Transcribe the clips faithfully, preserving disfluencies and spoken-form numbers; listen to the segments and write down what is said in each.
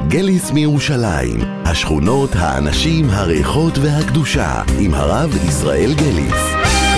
גליס מירושלים, השכונות, האנשים, הריחות והקדושה, עם הרב ישראל גליס.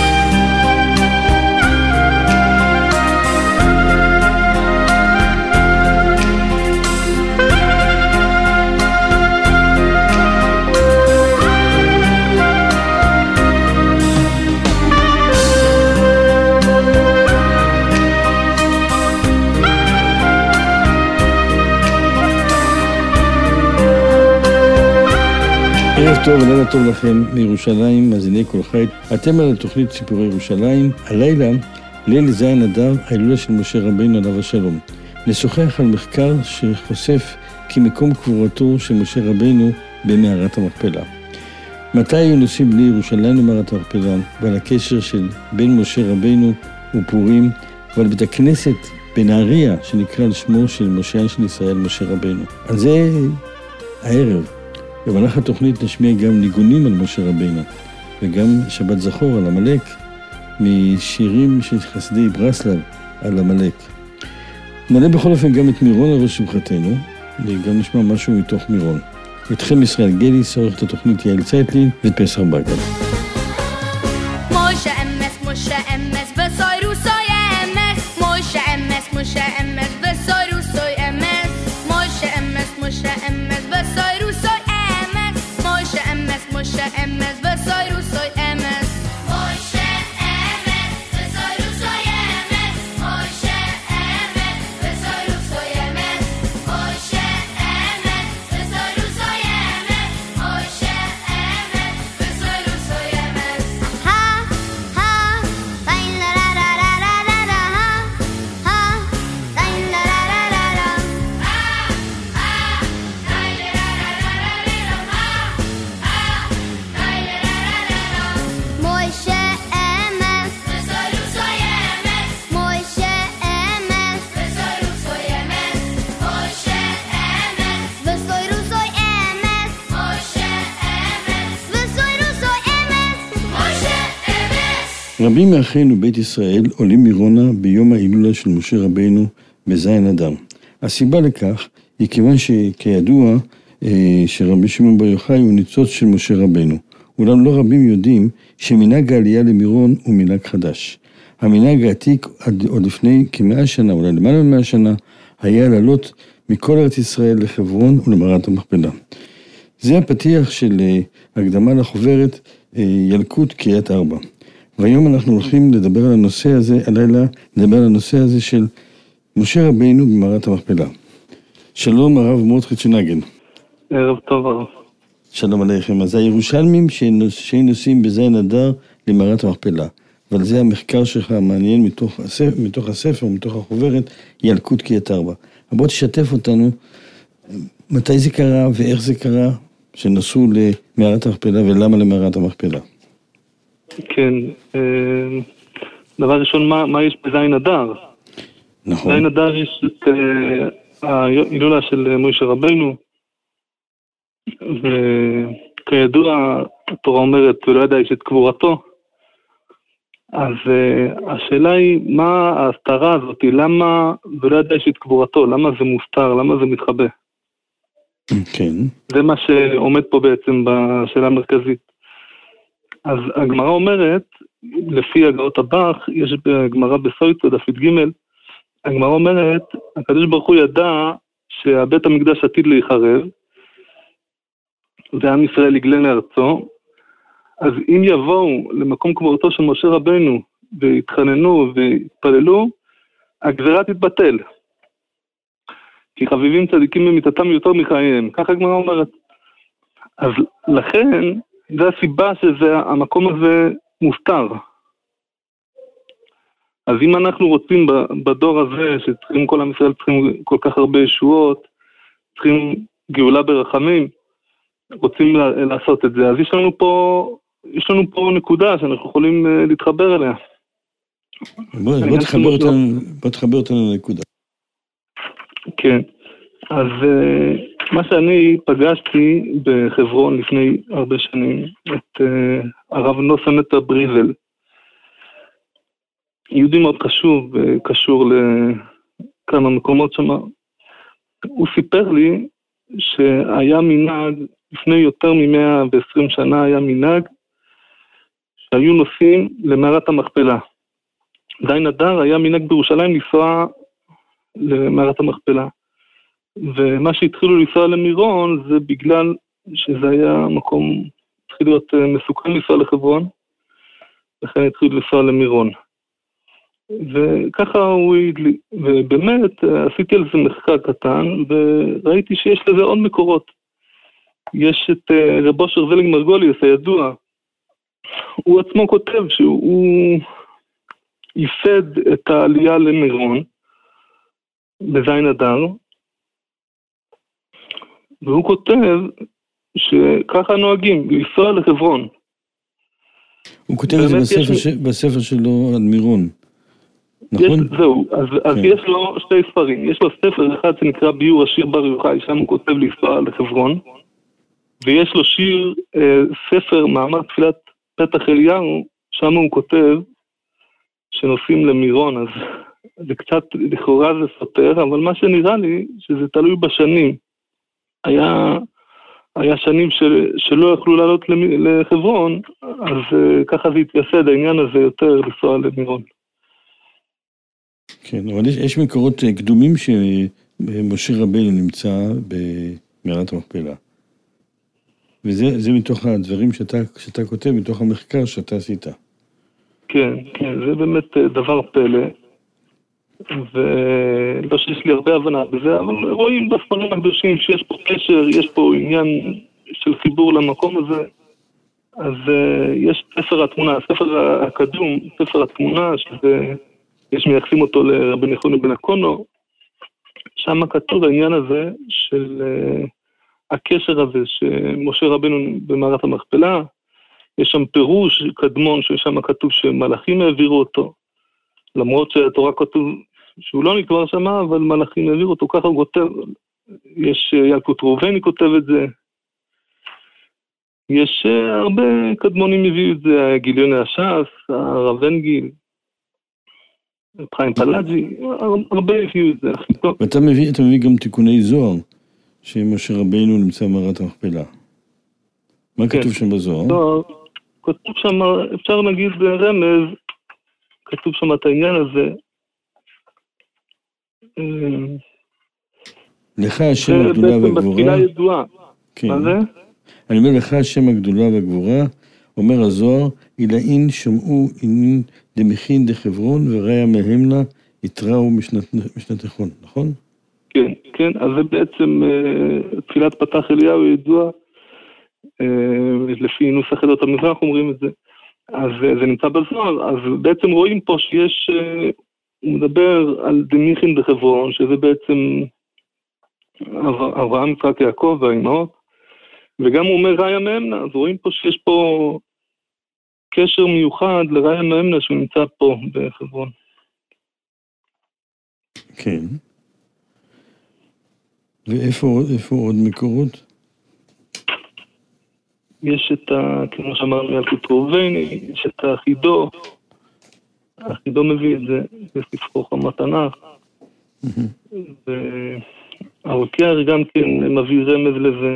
ערב טוב ולילה טוב לכם מירושלים, מאזיני כל חי. אתם על התוכנית סיפורי ירושלים. הלילה, ליל זין אדר, ההילולה של משה רבינו עליו השלום. נשוחח על מחקר שחושף כי מקום קבורתו של משה רבינו במערת המכפלה. מתי היו נוסעים בני ירושלים למערת המכפלה, ועל הקשר של בין משה רבינו ופורים, ועל בית הכנסת בנהריה שנקרא על שמו של משיח של ישראל משה רבינו. על זה הערב. במהלך התוכנית נשמיע גם ניגונים על משה רבינו, וגם שבת זכור על עמלק, משירים של חסידי ברסלב על עמלק. נעלה בכל אופן גם את מירון על ראש שמחתנו, וגם נשמע משהו מתוך מירון. איתכם ישראל גליס, עורכת התוכנית יעל צייטלין ופסח בגל. משה אמס, משה אמס, וסוי רוסוי אמס, משה אמס, משה אמס, וסוי רוסוי אמס, משה אמס, משה אמס, וסוי רוסוי Moshe emes v'soy rusoy emes Moshe emes v'soy rusoy emes Moshe emes v'soy rusoy emes Moshe emes v'soy rusoy emes Moshe emes v'soy rusoy emes Ha ha tayin la la la la la la la ha ha tayin la la la la la ha ha tayin la la la la la Moshe emes v'soy rusoy emes Moshe emes v'soy rusoy emes Moshe emes v'soy rusoy emes Moshe emes v'soy rusoy emes Moshe emes. רבים מאחינו בית ישראל עולים מירונה ביום ההילולה של משה רבינו בזין אדר. הסיבה לכך היא כיוון שכידוע שרבי שמעון בר יוחאי הוא ניצוץ של משה רבינו. אולם לא רבים יודעים שמנהג העלייה למירון הוא מנהג חדש. המנהג העתיק עוד לפני כמאה שנה, אולי למעלה ממאה שנה, היה לעלות מכל ארץ ישראל לחברון ולמערת המכפלה. זה הפתיח של הקדמה לחוברת ילקוט קריית ארבע. והיום אנחנו הולכים לדבר על הנושא הזה, הלילה לדבר על הנושא הזה של משה רבינו במערת המכפלה. שלום הרב מרדכי צ'נגן. ערב טוב הרב. שלום עליכם. אז הירושלמים שנוסעים בזין אדר למערת המכפלה. אבל זה המחקר שלך המעניין מתוך הספר, מתוך הספר, מתוך החוברת, ילקוט קריית ארבע. בוא תשתף אותנו, מתי זה קרה ואיך זה קרה, שנסעו למערת המכפלה ולמה למערת המכפלה. כן, דבר ראשון, מה, מה יש בזין אדר? נכון. בזין אדר יש את ההילולה של משה רבינו, וכידוע התורה אומרת ולא ידע איש את קבורתו. אז uh, השאלה היא מה ההסתרה הזאת, למה ולא ידע איש את קבורתו, למה זה מוסתר, למה זה מתחבא. כן. זה מה שעומד פה בעצם בשאלה המרכזית. אז הגמרא אומרת, לפי הגאות הבח, יש בגמרא בסויטו דף ג', הגמרא אומרת, הקדוש ברוך הוא ידע שהבית המקדש עתיד להיחרב, ועם ישראל יגלה לארצו, אז אם יבואו למקום קבורתו של משה רבינו, והתחננו והתפללו, הגזרה תתבטל. כי חביבים צדיקים במיתתם יותר מחייהם, ככה הגמרא אומרת. אז לכן, זה הסיבה שזה, המקום הזה מוסתר. אז אם אנחנו רוצים בדור הזה, שצריכים כל עם ישראל, צריכים כל כך הרבה ישועות, צריכים גאולה ברחמים, רוצים לעשות את זה, אז יש לנו פה, יש לנו פה נקודה שאנחנו יכולים להתחבר אליה. בוא, בוא תחבר אותנו, בוא תחבר אותנו לנקודה. כן, אז מה שאני פגשתי בחברון לפני הרבה שנים, את הרב נוסן נטע בריזל, יהודי מאוד חשוב, קשור לכמה מקומות שם, הוא סיפר לי שהיה מנהג, לפני יותר מ-מאה ועשרים שנה היה מנהג, שהיו נוסעים למערת המכפלה. זין אדר היה מנהג בירושלים לנסוע למערת המכפלה. ומה שהתחילו לנסוע למירון זה בגלל שזה היה מקום, התחיל להיות מסוכן לנסוע לחברון, לכן התחיל לנסוע למירון. וככה הוא הדלי, ובאמת עשיתי על זה מחקר קטן, וראיתי שיש לזה עוד מקורות. יש את רב אושר זלינג מרגוליוס הידוע, הוא עצמו כותב שהוא ייסד את העלייה למירון, בזין אדר, והוא כותב שככה נוהגים, לנסוע לחברון. הוא כותב את זה בספר, יש... ש... בספר שלו על מירון, נכון? יש, זהו, אז, כן. אז יש לו שתי ספרים, יש לו ספר אחד שנקרא ביור השיר בר יוחאי, שם הוא כותב לנסוע לחברון, ויש לו שיר, אה, ספר מאמר תפילת פתח אליהו, שם הוא כותב שנוסעים למירון, אז זה קצת לכאורה זה סותר, אבל מה שנראה לי שזה תלוי בשנים. היה, היה שנים של, שלא יכלו לעלות לחברון, אז uh, ככה זה התייסד, העניין הזה יותר לנסוע למירון. כן, אבל יש, יש מקורות קדומים שמשה רבנו נמצא במערת המכפלה. וזה זה מתוך הדברים שאתה, שאתה כותב, מתוך המחקר שאתה עשית. כן, כן, זה באמת דבר פלא. ולא שיש לי הרבה הבנה בזה, אבל רואים בספרים הקדושים שיש פה קשר, יש פה עניין של חיבור למקום הזה. אז uh, יש ספר התמונה, הספר הקדום, ספר התמונה, שזה, יש מייחסים אותו לרבי נחוניה בן הקונו, שם כתוב העניין הזה של uh, הקשר הזה שמשה רבנו במערת המכפלה, יש שם פירוש קדמון ששם כתוב שמלאכים העבירו אותו, למרות שהתורה כתוב שהוא לא נקבר שם, אבל מלאכים העבירו אותו, ככה הוא כותב, יש ילקוט ראובני כותב את זה, יש הרבה קדמונים הביאו את זה, גיליוני הש"ס, הרב אנגיל, חיים פלאג'י, הרבה הביאו את זה. ואתה מביא, אתה מביא גם תיקוני זוהר, שמשה רבנו נמצא במערת המכפלה. מה כן. כתוב שם בזוהר? זוהר, כתוב שם, אפשר להגיד ברמז, כתוב שם את העניין הזה. לך השם הגדולה והגבורה. זה בעצם בתפילה ידועה. כן. מה זה? אני אומר לך השם הגדולה והגבורה, אומר הזוהר, אילאין שמעו אינין דמכין דחברון וראיה מהמנה יתראו משנתכון, נכון? כן, כן, אז זה בעצם תפילת פתח אליהו ידוע, לפי נוסח עדות המזרח אומרים את זה, אז זה נמצא בזוהר, אז בעצם רואים פה שיש, הוא מדבר על דמיכין דחברון, שזה בעצם אברהם, יצחק, יעקב והאימהות, וגם הוא אומר ראיה מהמנה, אז רואים פה שיש פה קשר מיוחד לראיה מהמנה שהוא נמצא פה בחברון. כן. ואיפה איפה עוד מקורות? יש את ה... כמו שאמרנו, ילקוט ראובני, יש את החידו, החידו מביא את זה, בספרו חמת תנ"ך, והרוקח גם כן מביא רמז לזה.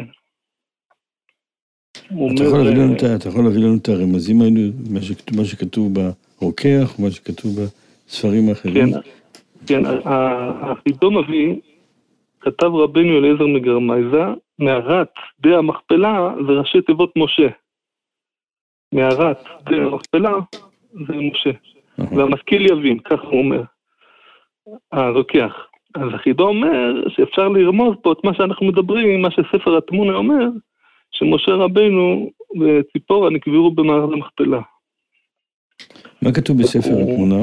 אתה יכול להביא לנו, אתה יכול להביא לנו את הרמזים האלו, מה שכתוב ברוקח, מה שכתוב בספרים האחרים? כן, כן, החידו מביא, כתב רבנו אליעזר מגרמייזה, מערת דה המכפלה זה ראשי תיבות משה. מערת דה המכפלה זה משה. והמשכיל יבין, כך הוא אומר. הרוקח. אז החידו אומר שאפשר לרמוז פה את מה שאנחנו מדברים, מה שספר התמונה אומר, שמשה רבנו וציפורה נקברו במערת המכפלה. מה כתוב בספר התמונה?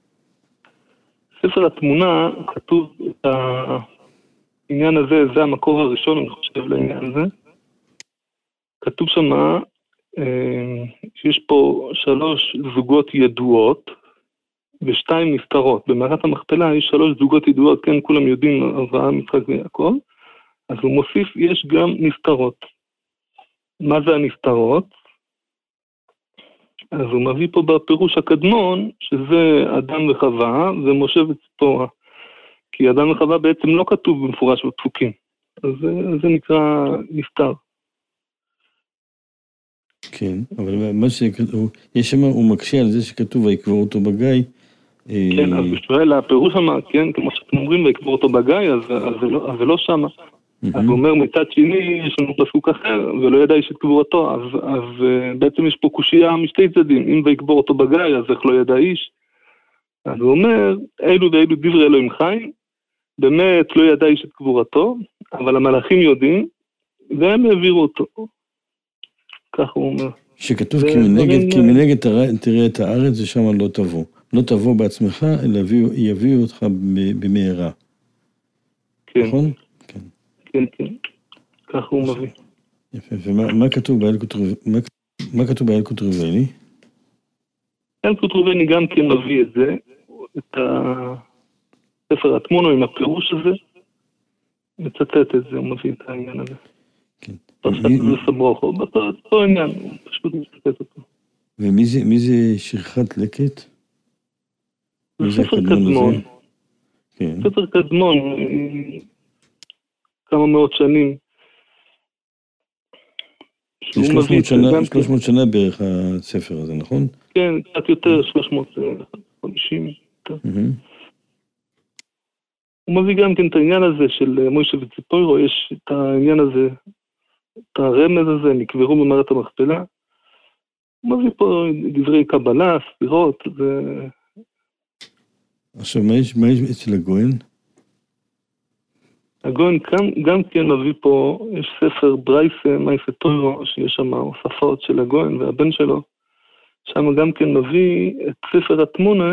ספר התמונה כתוב את העניין הזה, זה המקור הראשון, אני חושב לעניין הזה. כתוב שמה שיש פה שלוש זוגות ידועות ושתיים נסתרות. במערת המכפלה יש שלוש זוגות ידועות, כן, כולם יודעים, אברהם, יצחק ויעקב. אז הוא מוסיף, יש גם נסתרות. מה זה הנסתרות? אז הוא מביא פה בפירוש הקדמון, שזה אדם וחווה, ומשה וציפורה. כי אדם וחווה בעצם לא כתוב במפורש בפסוקים. אז זה, זה נקרא נפטר. כן, אבל מה שכתוב, יש שם, הוא מקשה על זה שכתוב ויקבור אותו בגיא. כן, אז בשביל הפירוש שמה, כן, כמו שאתם אומרים, ויקבור אותו בגיא, אז, אז זה לא, אז זה לא שמה. אז הוא אומר, מצד שני, יש לנו פסוק אחר, ולא ידע איש את קבורתו, אז, אז בעצם יש פה קושייה משתי צדדים, אם ויקבור אותו בגיא, אז איך לא ידע איש? אז הוא אומר, אלו ואלו דברי אלוהים חי, באמת לא ידע איש את קבורתו, אבל המלאכים יודעים, והם העבירו אותו. כך הוא אומר. שכתוב כי מנגד, כי מנגד תראה את הארץ, זה שם לא תבוא. לא תבוא בעצמך, אלא יביאו אותך במהרה. כן. נכון? כן. כן, כן. כך הוא מביא. יפה. ומה כתוב באלקוט רובילי? מה כתוב באלקוט רובילי? אלקוט רובילי גם כן מביא את זה, את הספר התמונו עם הפירוש הזה, מצטט את זה, הוא מביא את העניין הזה. כן. פרשת וסברוכו, באותו עניין, הוא פשוט מצטט אותו. ומי זה שכחת לקט? זה ספר קדמון. כן. ספר קדמון, כמה מאות שנים. שלוש מאות שנה בערך הספר הזה, נכון? כן, קצת יותר, שלוש מאות וחמישים. הוא מביא גם כן את העניין הזה של מוישה וציפורו, יש את העניין הזה, את הרמז הזה, נקברו במערת המכפלה. הוא מביא פה דברי קבלה, ספירות, ו... עכשיו, מה יש, מה יש אצל הגויין? הגויין גם, גם כן מביא פה, יש ספר ברייסה, מייסה טוירו, שיש שם הוספות של הגויין והבן שלו, שם גם כן מביא את ספר התמונה,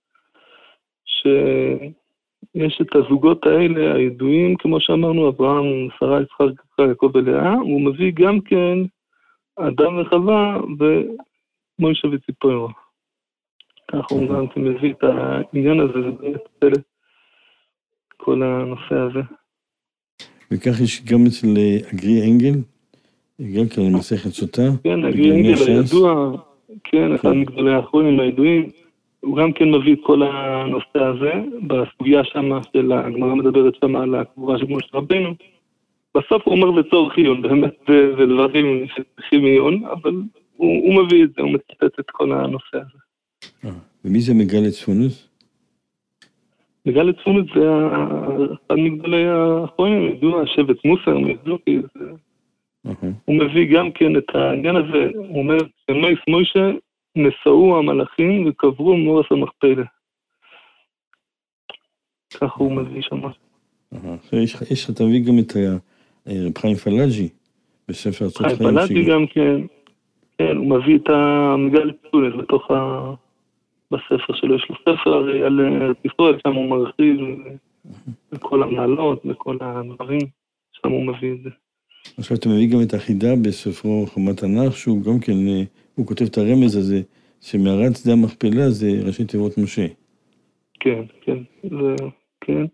שיש את הזוגות האלה, הידועים, כמו שאמרנו, אברהם, שרה, יצחק, יעקב ולאה, הוא מביא גם כן אדם וחווה ומוישה וציפורו. ככה הוא גם מביא את העניין הזה, זה באמת פלא, כל הנושא הזה. וכך יש גם אצל אגרי אנגל, גם כאן מסכת סוטה. כן, אגרי אנגל הידוע, כן, אחד מגדולי האחרונים הידועים, הוא גם כן מביא את כל הנושא הזה, בסוגיה שמה של הגמרא מדברת שמה על הקבורה של משה רבנו. בסוף הוא אומר לצורך עיון, באמת זה דברים שצריכים עיון, אבל הוא, הוא מביא את זה, הוא מצטט את כל הנושא הזה. ומי זה מגלה צפונוס? מגלה צפונוס זה אחד מגדולי האחרונים, ידוע, שבט מוסר, מזלוקי, הוא מביא גם כן את העניין הזה, הוא אומר, שמייס מוישה נשאו המלאכים וקברו מורס המכפלה. ככה הוא מביא שם. יש לך תביא גם את רב חיים פלאג'י בספר ארצות חיים. חיים פלאג'י גם כן, כן, הוא מביא את המגלה צפונוס בתוך ה... בספר שלו, יש לו ספר הרי על ישראל, שם הוא מרחיב לכל המעלות וכל הדברים, שם הוא מביא את זה. עכשיו אתה מביא גם את החידה בספרו חומת תנ"ך, שהוא גם כן, הוא כותב את הרמז הזה, שמערת שדה המכפלה זה ראשי תיבות משה. כן, כן, זה, כן.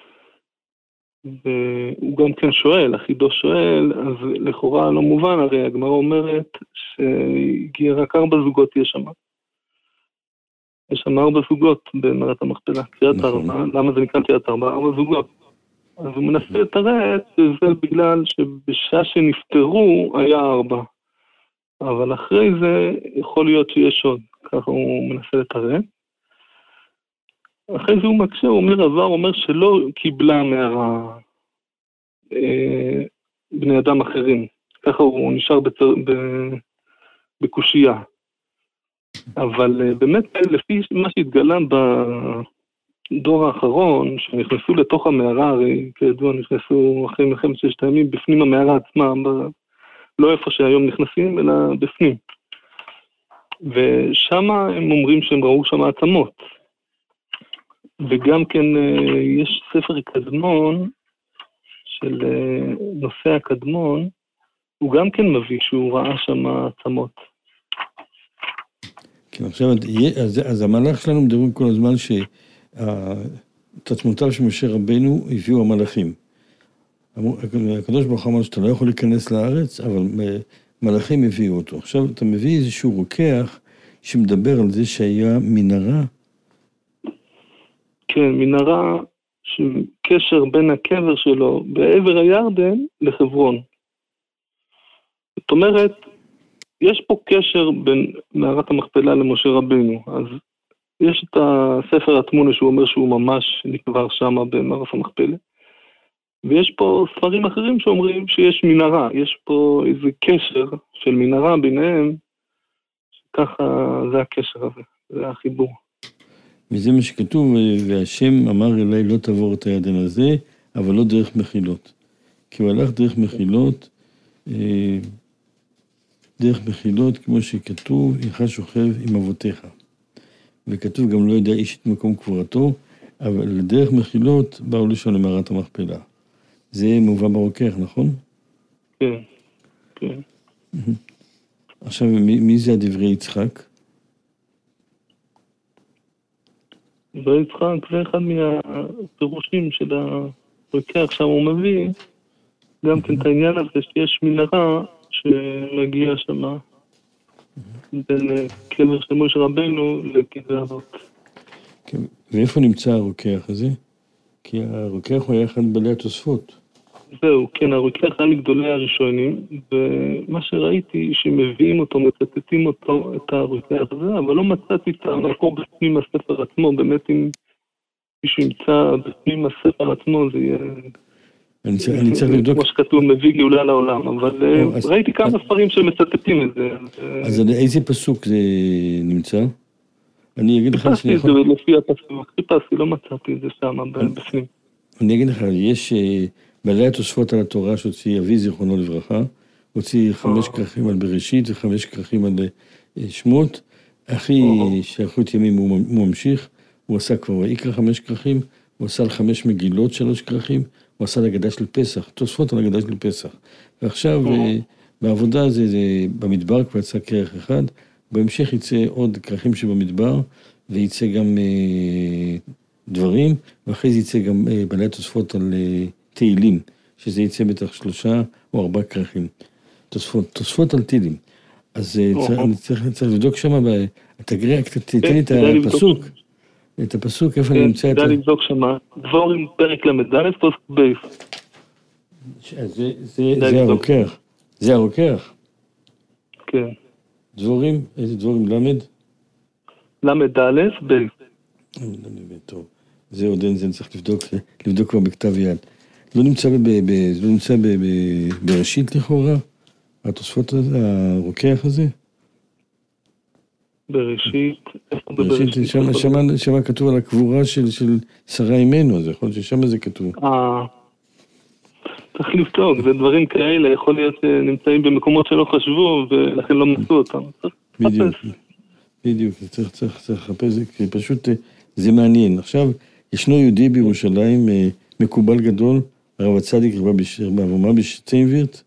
והוא גם כן שואל, החידו שואל, אז לכאורה לא מובן, הרי הגמרא אומרת שהגיע רק ארבע זוגות יש שם. יש שם ארבע זוגות במערת המכפלה, קריאת ארבע, למה זה נקרא קריאת ארבע? ארבע זוגות. אז הוא מנסה לתרץ, זה בגלל שבשעה שנפטרו היה ארבע. אבל אחרי זה יכול להיות שיש עוד, ככה הוא מנסה לתרץ. אחרי זה הוא מקשה, הוא אומר עבר, הוא אומר שלא קיבלה מערה אה, בני אדם אחרים. ככה הוא נשאר בצר, ב, בקושייה. אבל באמת, לפי מה שהתגלה בדור האחרון, שנכנסו לתוך המערה, הרי כידוע נכנסו אחרי מלחמת ששת הימים בפנים המערה עצמה, לא איפה שהיום נכנסים, אלא בפנים. ושם הם אומרים שהם ראו שם עצמות. וגם כן יש ספר קדמון, של נושא הקדמון, הוא גם כן מביא שהוא ראה שם עצמות. כן, עכשיו, אז, אז המלאך שלנו מדברים כל הזמן שאת עצמותיו של משה רבנו הביאו המלאכים. הקדוש ברוך הוא אמר שאתה לא יכול להיכנס לארץ, אבל מלאכים הביאו אותו. עכשיו אתה מביא איזשהו רוקח שמדבר על זה שהיה מנהרה. כן, מנהרה, קשר בין הקבר שלו בעבר הירדן לחברון. זאת אומרת, יש פה קשר בין מערת המכפלה למשה רבינו, אז יש את הספר התמונה שהוא אומר שהוא ממש נקבר שם במערת המכפלה, ויש פה ספרים אחרים שאומרים שיש מנהרה, יש פה איזה קשר של מנהרה ביניהם, ככה זה הקשר הזה, זה החיבור. וזה מה שכתוב, והשם אמר אליי לא תעבור את הירדן הזה, אבל לא דרך מחילות. כי הוא הלך דרך מחילות, דרך מחילות, כמו שכתוב, אינך שוכב עם אבותיך. וכתוב גם לא ידע איש את מקום קבורתו, אבל לדרך מחילות באו לשם למערת המכפלה. זה מובא ברוקח, נכון? כן, כן. עכשיו, מי, מי זה הדברי יצחק? דברי יצחק זה אחד מהפירושים של הרוקח, שם הוא מביא גם כן את העניין הזה שיש מנהרה שמגיע שם בין קבר של משה רבינו לקברי אבות. כן. ואיפה נמצא הרוקח הזה? כי הרוקח הוא היה אחד מבעלי התוספות. זהו, כן, הרוקח היה מגדולי הראשונים, ומה שראיתי שמביאים אותו, מצטטים אותו, את הרוקח הזה, אבל לא מצאתי את המקור בפנים הספר עצמו, באמת אם מישהו ימצא בפנים הספר עצמו, זה יהיה... אני צריך, אני צריך לבדוק... כמו שכתוב, מביא גאולה לעולם, אבל או, אז... ראיתי כמה ספרים שמצטטים את זה. אז איזה פסוק זה נמצא? אני אגיד לך... חיפשתי את זה לפי הפסוק, חיפשתי, לא מצאתי את זה שם בפנים. אני אגיד לך, יש בעלי התוספות על התורה שהוציא אבי זיכרונו לברכה, הוציא חמש כרכים על בראשית וחמש כרכים על שמות. אחי שאחרית ימים הוא ממשיך, הוא עשה כבר ויקרא חמש כרכים, הוא עשה על חמש מגילות שלוש כרכים, הוא עשה להגדה של פסח, תוספות על הגדה של פסח. ועכשיו בעבודה זה, זה במדבר כבר יצא כרך אחד, בהמשך יצא עוד כרכים שבמדבר, ויצא גם אה, דברים, ואחרי זה יצא גם אה, בעלי התוספות על אה, תהילים, שזה יצא בטח שלושה או ארבעה כרכים. תוספות, תוספות על תהילים. אז אה, צריך, אני צריך, צריך לבדוק שם, תגרע, תתן לי את הפסוק, את הפסוק, איפה אני נמצא את ה... כדאי לבדוק שם, דבורים פרק למדלת, פוסק בייס. זה הרוקח, זה הרוקח. כן. דבורים, איזה דבורים, למד? למד ד' בייס. טוב, זה עוד אין, זה צריך לבדוק, לבדוק כבר בכתב יד. לא נמצא לא נמצא בראשית לכאורה, התוספות הזה, הרוקח הזה? בראשית, איפה בראשית? שם כתוב על הקבורה של שרה אימנו, אז יכול להיות ששם זה כתוב. אה, צריך לבדוק, זה דברים כאלה, יכול להיות שנמצאים במקומות שלא חשבו, ולכן לא מצאו אותם. בדיוק, בדיוק, צריך, צריך, צריך לחפש, כי פשוט זה מעניין. עכשיו, ישנו יהודי בירושלים, מקובל גדול, הרב הצדיק רב אברהם בשטיינווירט,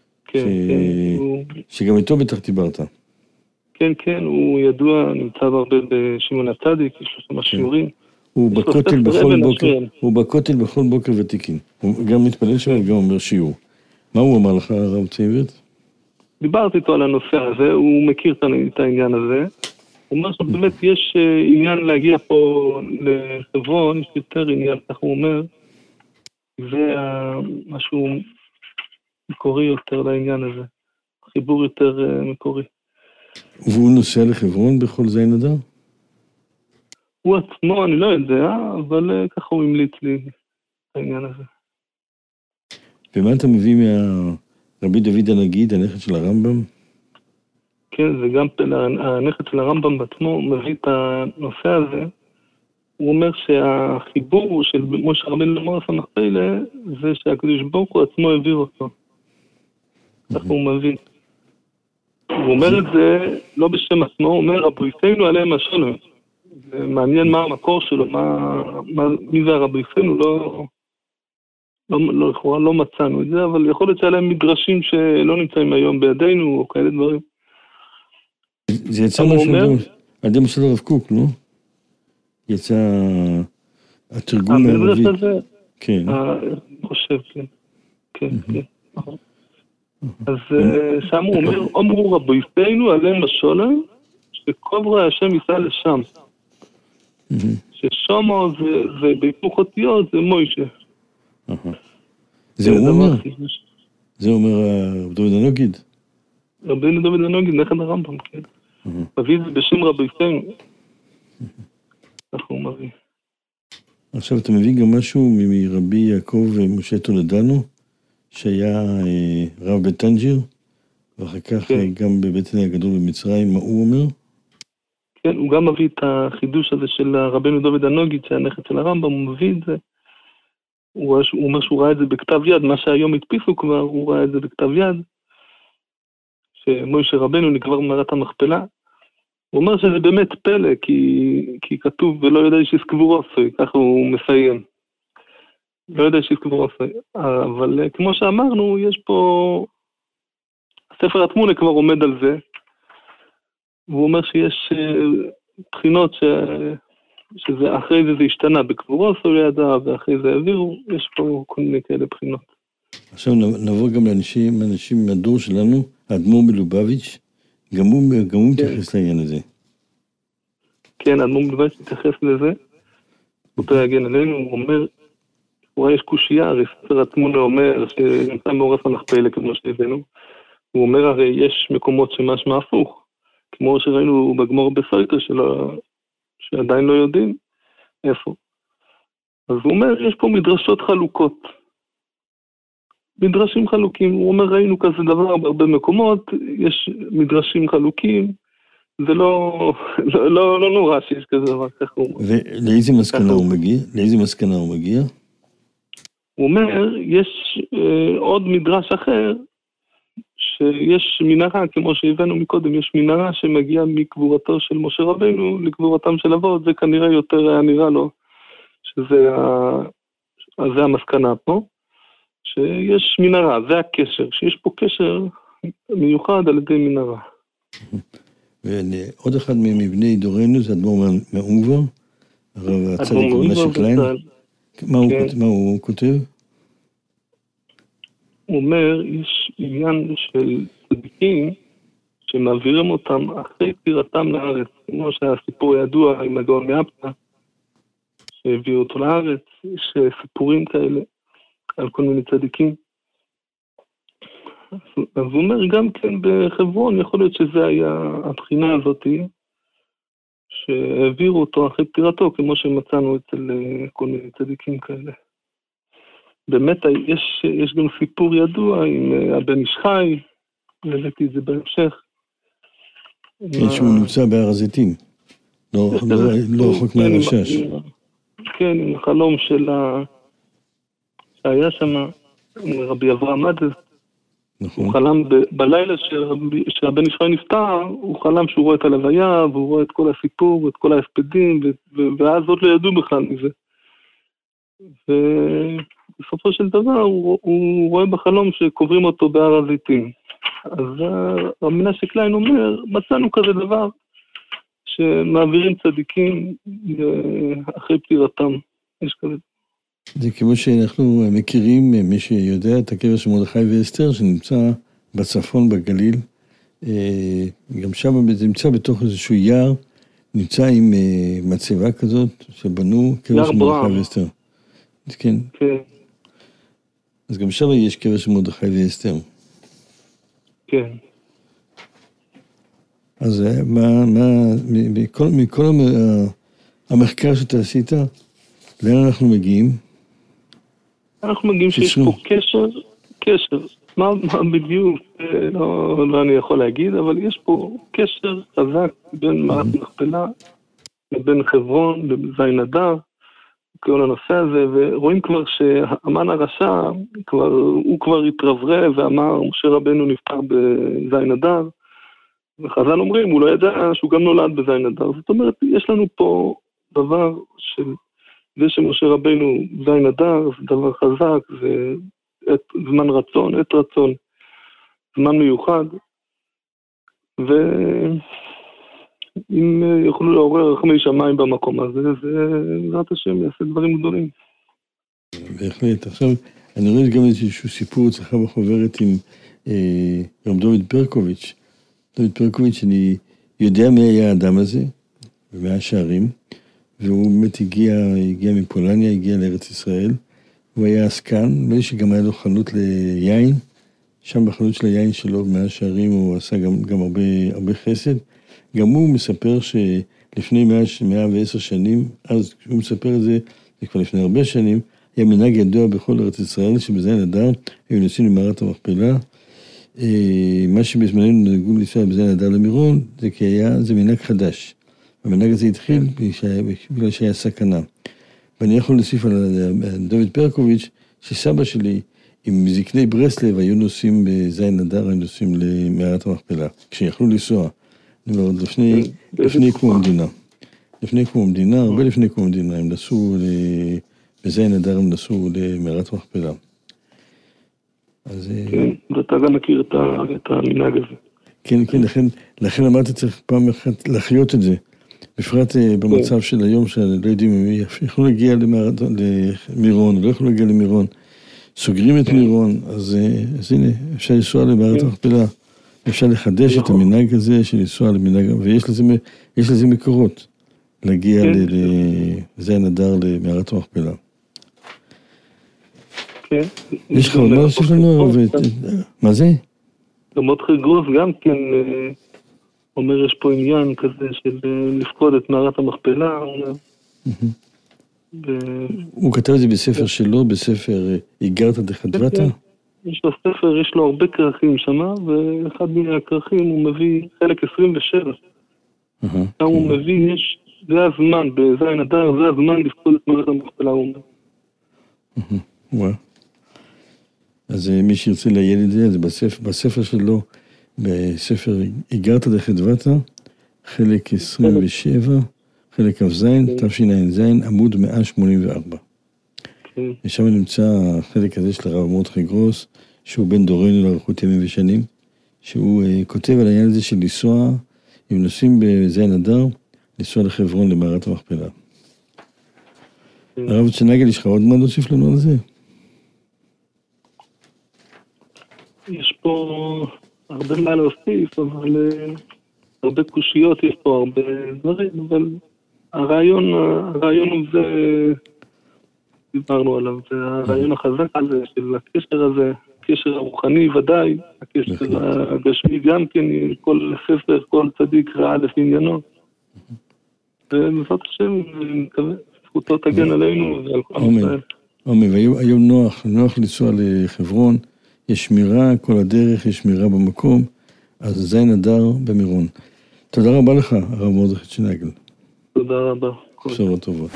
שגם איתו בטח דיברת. כן, כן, הוא ידוע, נמצא הרבה בשמעון הצדיק, יש לו שם שיעורים. הוא בכותל בכל בוקר, הוא בכותל בכל בוקר ותיקין. הוא גם מתפלל שם וגם אומר שיעור. מה הוא אמר לך, הרב צייברט? דיברתי איתו על הנושא הזה, הוא מכיר את העניין הזה. הוא אומר שבאמת יש עניין להגיע פה לחברון, יש יותר עניין, כך הוא אומר. זה משהו מקורי יותר לעניין הזה. חיבור יותר מקורי. והוא נוסע לחברון בכל זין אדר? הוא עצמו, אני לא יודע, אבל ככה הוא המליץ לי העניין הזה. ומה אתה מביא מהרבי דוד הנגיד, הנכד של הרמב"ם? כן, זה גם הנכד של הרמב"ם בעצמו מביא את הנושא הזה. הוא אומר שהחיבור של משה רבינו למערת המכפלה זה שהקדוש ברוך הוא עצמו העביר אותו. ככה הוא מביא. הוא אומר את זה לא בשם עצמו, הוא אומר, רבותינו עליהם השלום. זה מעניין מה המקור שלו, מה, מה, מי זה הרבותינו, לא, לא, לא, לא, לא מצאנו את זה, אבל יכול להיות שעליהם מדרשים שלא נמצאים היום בידינו, או כאלה דברים. זה יצא משהו על ידי מוסד הרב קוק, לא? יצא התרגום הערבי. המדרש הזה? כן. אני חושב, כן. כן, כן, נכון. אז שם הוא אומר, אמרו רבותינו עליהם השלום, שקוברה השם ייסע לשם. ששומו זה, זה בהיפוך אותיות, זה מוישה. זה הוא אומר? זה אומר רב דוד הנגיד? רבי דוד הנגיד, נכד הרמב"ם, כן. מביא את זה בשם רבינו. אנחנו מביא. עכשיו אתה מביא גם משהו מרבי יעקב משה תולדנו, שהיה רב בטנג'יר, ואחר כך כן. גם בבית אלי הגדול במצרים, מה הוא אומר? כן, הוא גם מביא את החידוש הזה של רבנו דוד הנגיד, שהיה נכד של הרמב"ם, הוא מביא את זה. הוא, הוא אומר שהוא ראה את זה בכתב יד, מה שהיום הדפיסו כבר, הוא ראה את זה בכתב יד, שמוישה רבנו נקבר במערת המכפלה. הוא אומר שזה באמת פלא, כי, כי כתוב ולא יודע שיש קבור עשוי, ככה הוא מסיים. לא יודע שיש קבור עשוי. אבל כמו שאמרנו, יש פה... הספר התמונה כבר עומד על זה, והוא אומר שיש בחינות ש... שזה אחרי זה זה השתנה בקבור עשוי לידה, ואחרי זה העבירו, יש פה כל מיני כאלה בחינות. עכשיו נעבור גם לאנשים, אנשים מהדור שלנו, האדמו"ר מלובביץ', גם הוא, גם הוא כן. מתייחס לעניין הזה. כן, האדמו"ר מלובביץ' מתייחס לזה, אותו יגן עלינו, הוא אומר, הוא רואה יש קושייה, הרי ספר התמונה אומר, שנמצא מעורף המכפלה כמו שהבאנו, הוא אומר הרי יש מקומות שמשמע הפוך, כמו שראינו בגמור בסויטה שלו, שעדיין לא יודעים איפה. אז הוא אומר, יש פה מדרשות חלוקות. מדרשים חלוקים, הוא אומר, ראינו כזה דבר בהרבה מקומות, יש מדרשים חלוקים, זה לא, לא, לא, לא נורא שיש כזה דבר, כך הוא אומר. ולאיזה מסקנה הוא מגיע? לאיזה מסקנה הוא מגיע? הוא אומר, יש אה, עוד מדרש אחר, שיש מנהרה, כמו שהבאנו מקודם, יש מנהרה שמגיעה מקבורתו של משה רבנו לקבורתם של אבות, זה כנראה יותר היה נראה לו, שזה ה... זה המסקנה פה, שיש מנהרה, זה הקשר, שיש פה קשר מיוחד על ידי מנהרה. ועוד אחד מבני דורנו, זה אדמו"ר מאומבר, הרב הצדיק משה קליין. מה הוא כותב? הוא אומר, יש עניין של צדיקים שמעבירים אותם אחרי פטירתם לארץ, כמו שהסיפור הידוע עם הגאון מאפנה, שהביאו אותו לארץ, יש סיפורים כאלה על כל מיני צדיקים. אז הוא אומר, גם כן בחברון, יכול להיות שזה היה הבחינה הזאת, שהעבירו אותו אחרי פטירתו, כמו שמצאנו אצל כל מיני צדיקים כאלה. באמת יש, יש גם סיפור ידוע עם הבן איש חי, הבאתי את זה בהמשך. כן, שהוא נמצא בהר הזיתים, לא רחוק מהרשש. כן, עם החלום של ה... שהיה שם, רבי אברהם אדז. הוא חלם בלילה שהבן איש חי נפטר, הוא חלם שהוא רואה את הלוויה, והוא רואה את כל הסיפור, ואת כל ההספדים, ואז עוד לא ידעו בכלל מזה. ובסופו של דבר הוא, הוא רואה בחלום שקוברים אותו בהר הזיתים. אז רבי מנשה קליין אומר, מצאנו כזה דבר שמעבירים צדיקים אחרי פטירתם. יש כזה. זה כמו שאנחנו מכירים, מי שיודע את הקבר של מרדכי ואסתר, שנמצא בצפון בגליל, גם שם זה נמצא בתוך איזשהו יער, נמצא עם מצבה כזאת שבנו קבר של מרדכי ואסתר. כן. כן. אז גם שם יש קבר של מרדכי ואסתר. כן. אז מה, מה, מכל, מכל המחקר שאתה עשית, לאן אנחנו מגיעים? אנחנו מגיעים שיש פה קשר, קשר. מה, מה בדיוק, לא, לא אני יכול להגיד, אבל יש פה קשר חזק בין מערת המכפלה, לבין חברון, לזין הדר, כל הנושא הזה, ורואים כבר שהמן הרשע, כבר, הוא כבר התרברב ואמר, משה רבנו נפטר בזין הדר, וחז"ל אומרים, הוא לא ידע שהוא גם נולד בזין הדר. זאת אומרת, יש לנו פה דבר של זה שמשה רבנו זין הדר, זה דבר חזק, זה את, זמן רצון, את רצון, זמן מיוחד, ואם יוכלו לעורר רחמי שמיים במקום הזה, זה בעזרת השם יעשה דברים גדולים. בהחלט. עכשיו, אני רואה גם איזשהו סיפור אצלך בחוברת עם אה, רב דוד פרקוביץ'. דוד פרקוביץ', אני יודע מי היה האדם הזה, ומאה שערים, והוא באמת הגיע, הגיע מפולניה, הגיע לארץ ישראל, הוא היה עסקן, לא שגם היה לו חנות ליין, שם בחנות של היין שלו, במאה שערים, הוא עשה גם, גם הרבה, הרבה חסד. גם הוא מספר שלפני מאה ועשר שנים, אז הוא מספר את זה, זה כבר לפני הרבה שנים, היה מנהג ידוע בכל ארץ ישראל, שבזין אדר היו נוסעים למערת המכפלה. מה שבזמננו נהגו לנסוע בזין אדר למירון, זה כי היה, זה מנהג חדש. המנהג הזה התחיל בגלל שהיה סכנה. ואני יכול להוסיף על דוד פרקוביץ', שסבא שלי, עם זקני ברסלב, היו נוסעים בזין אדר, היו נוסעים למערת המכפלה, כשיכלו לנסוע. אני אומר, לפני, לפני כמו המדינה. לפני כמו המדינה, הרבה לפני כמו המדינה, הם נסעו, בזין אדר הם נסעו למערת המכפלה. אז... כן, ואתה גם מכיר את המנהג הזה. כן, כן, לכן, לכן אמרתי, צריך פעם אחת לחיות את זה. בפרט במצב של היום, שלא יודעים אם יכולו להגיע למירון, לא יכולו להגיע למירון. סוגרים את מירון, אז הנה, אפשר לנסוע למערת המכפלה. אפשר לחדש את המנהג הזה של לנסוע למנהג, ויש לזה מקורות, להגיע לזין אדר למערת המכפלה. כן. יש לך עוד מה להוסיף לנו? מה זה? גם מותחי גרוס גם כן אומר, יש פה עניין כזה של לפקוד את מערת המכפלה. הוא כתב את זה בספר שלו, בספר איגרת דחדוותא? יש לו ספר, יש לו הרבה כרכים שמה, ואחד מהכרכים הוא מביא חלק עשרים ושבע. שם הוא מביא, יש, זה הזמן, בזין אדר, זה הזמן לפקוד את מערת המכפלה, הוא אומר. וואו. אז מי שירצה לעיין את זה, זה בספר, בספר שלו, בספר איגרת דחדוותא, חלק עשרים ושבע, חלק כ"ז, תשע"ז, עמוד מאה שמונים וארבע. ושם נמצא החלק הזה של הרב מרדכי גרוס, שהוא בן דורנו לאריכות ימים ושנים, שהוא כותב על העניין הזה של לנסוע, אם נוסעים בזין אדר, לנסוע לחברון למערת המכפלה. הרב צ'נגל, יש לך עוד מה להוסיף לנו על זה? יש פה הרבה מה להוסיף, אבל הרבה קושיות, יש פה הרבה דברים, אבל הרעיון, הרעיון הזה, דיברנו עליו, זה הרעיון החזק הזה, של הקשר הזה, הקשר הרוחני ודאי, הקשר הגשמי גם כן, כל חסר, כל צדיק ראה לפי עניינו. ובזאת השם, אני מקווה, זכותו תגן עלינו ועל כל ישראל. אמן, והיום נוח, נוח לנסוע לחברון, יש שמירה, כל הדרך, יש שמירה במקום, אז זין אדר במירון. תודה רבה לך, הרב מרדכי צ'נגל. תודה רבה. בשורות טובות.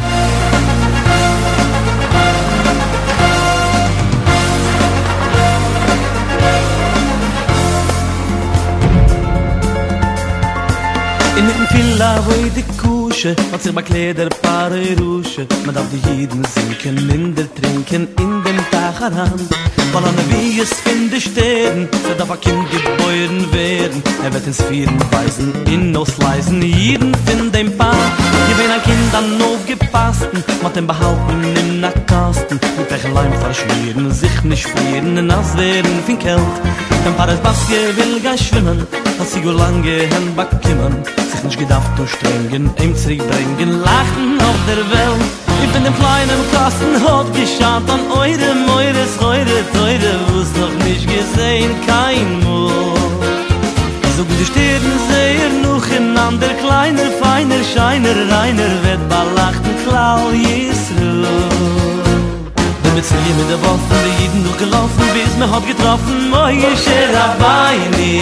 In den Villa, wo ich die Kusche, hat sich bei Kleider Paare Rusche. Man darf die Jiden sinken, minder trinken, in dem Tag heran. Weil an der Wie es finde Städten, so darf ein Kind geboren werden. Er wird ins Vieren weisen, in Ausleisen, Jiden finden den Paar. Hier werden ein Kind an aufgepassten, mit dem Behalten in der Kasten. Mit welchen Leim verschmieren, sich nicht frieren, nass werden fin Kält. Ein Paar als Baske will gar schwimmen, als sie gut lange Hände backimmen. Sich nicht gedacht und strengen, ihm zurückbringen, lachen auf der Welt. Ich bin im kleinen Kasten, hat geschaut an eure, meures, eure, teure, wo's noch nicht gesehen, kein Mut. So gut die Sternen sehen, noch einander, kleiner, feiner, scheiner, reiner, wird balachten, klau, Jesru. Wenn wir ziehen mit der Waffen, die Jeden durchgelaufen, bis mir hat getroffen, Moje Sherabayni.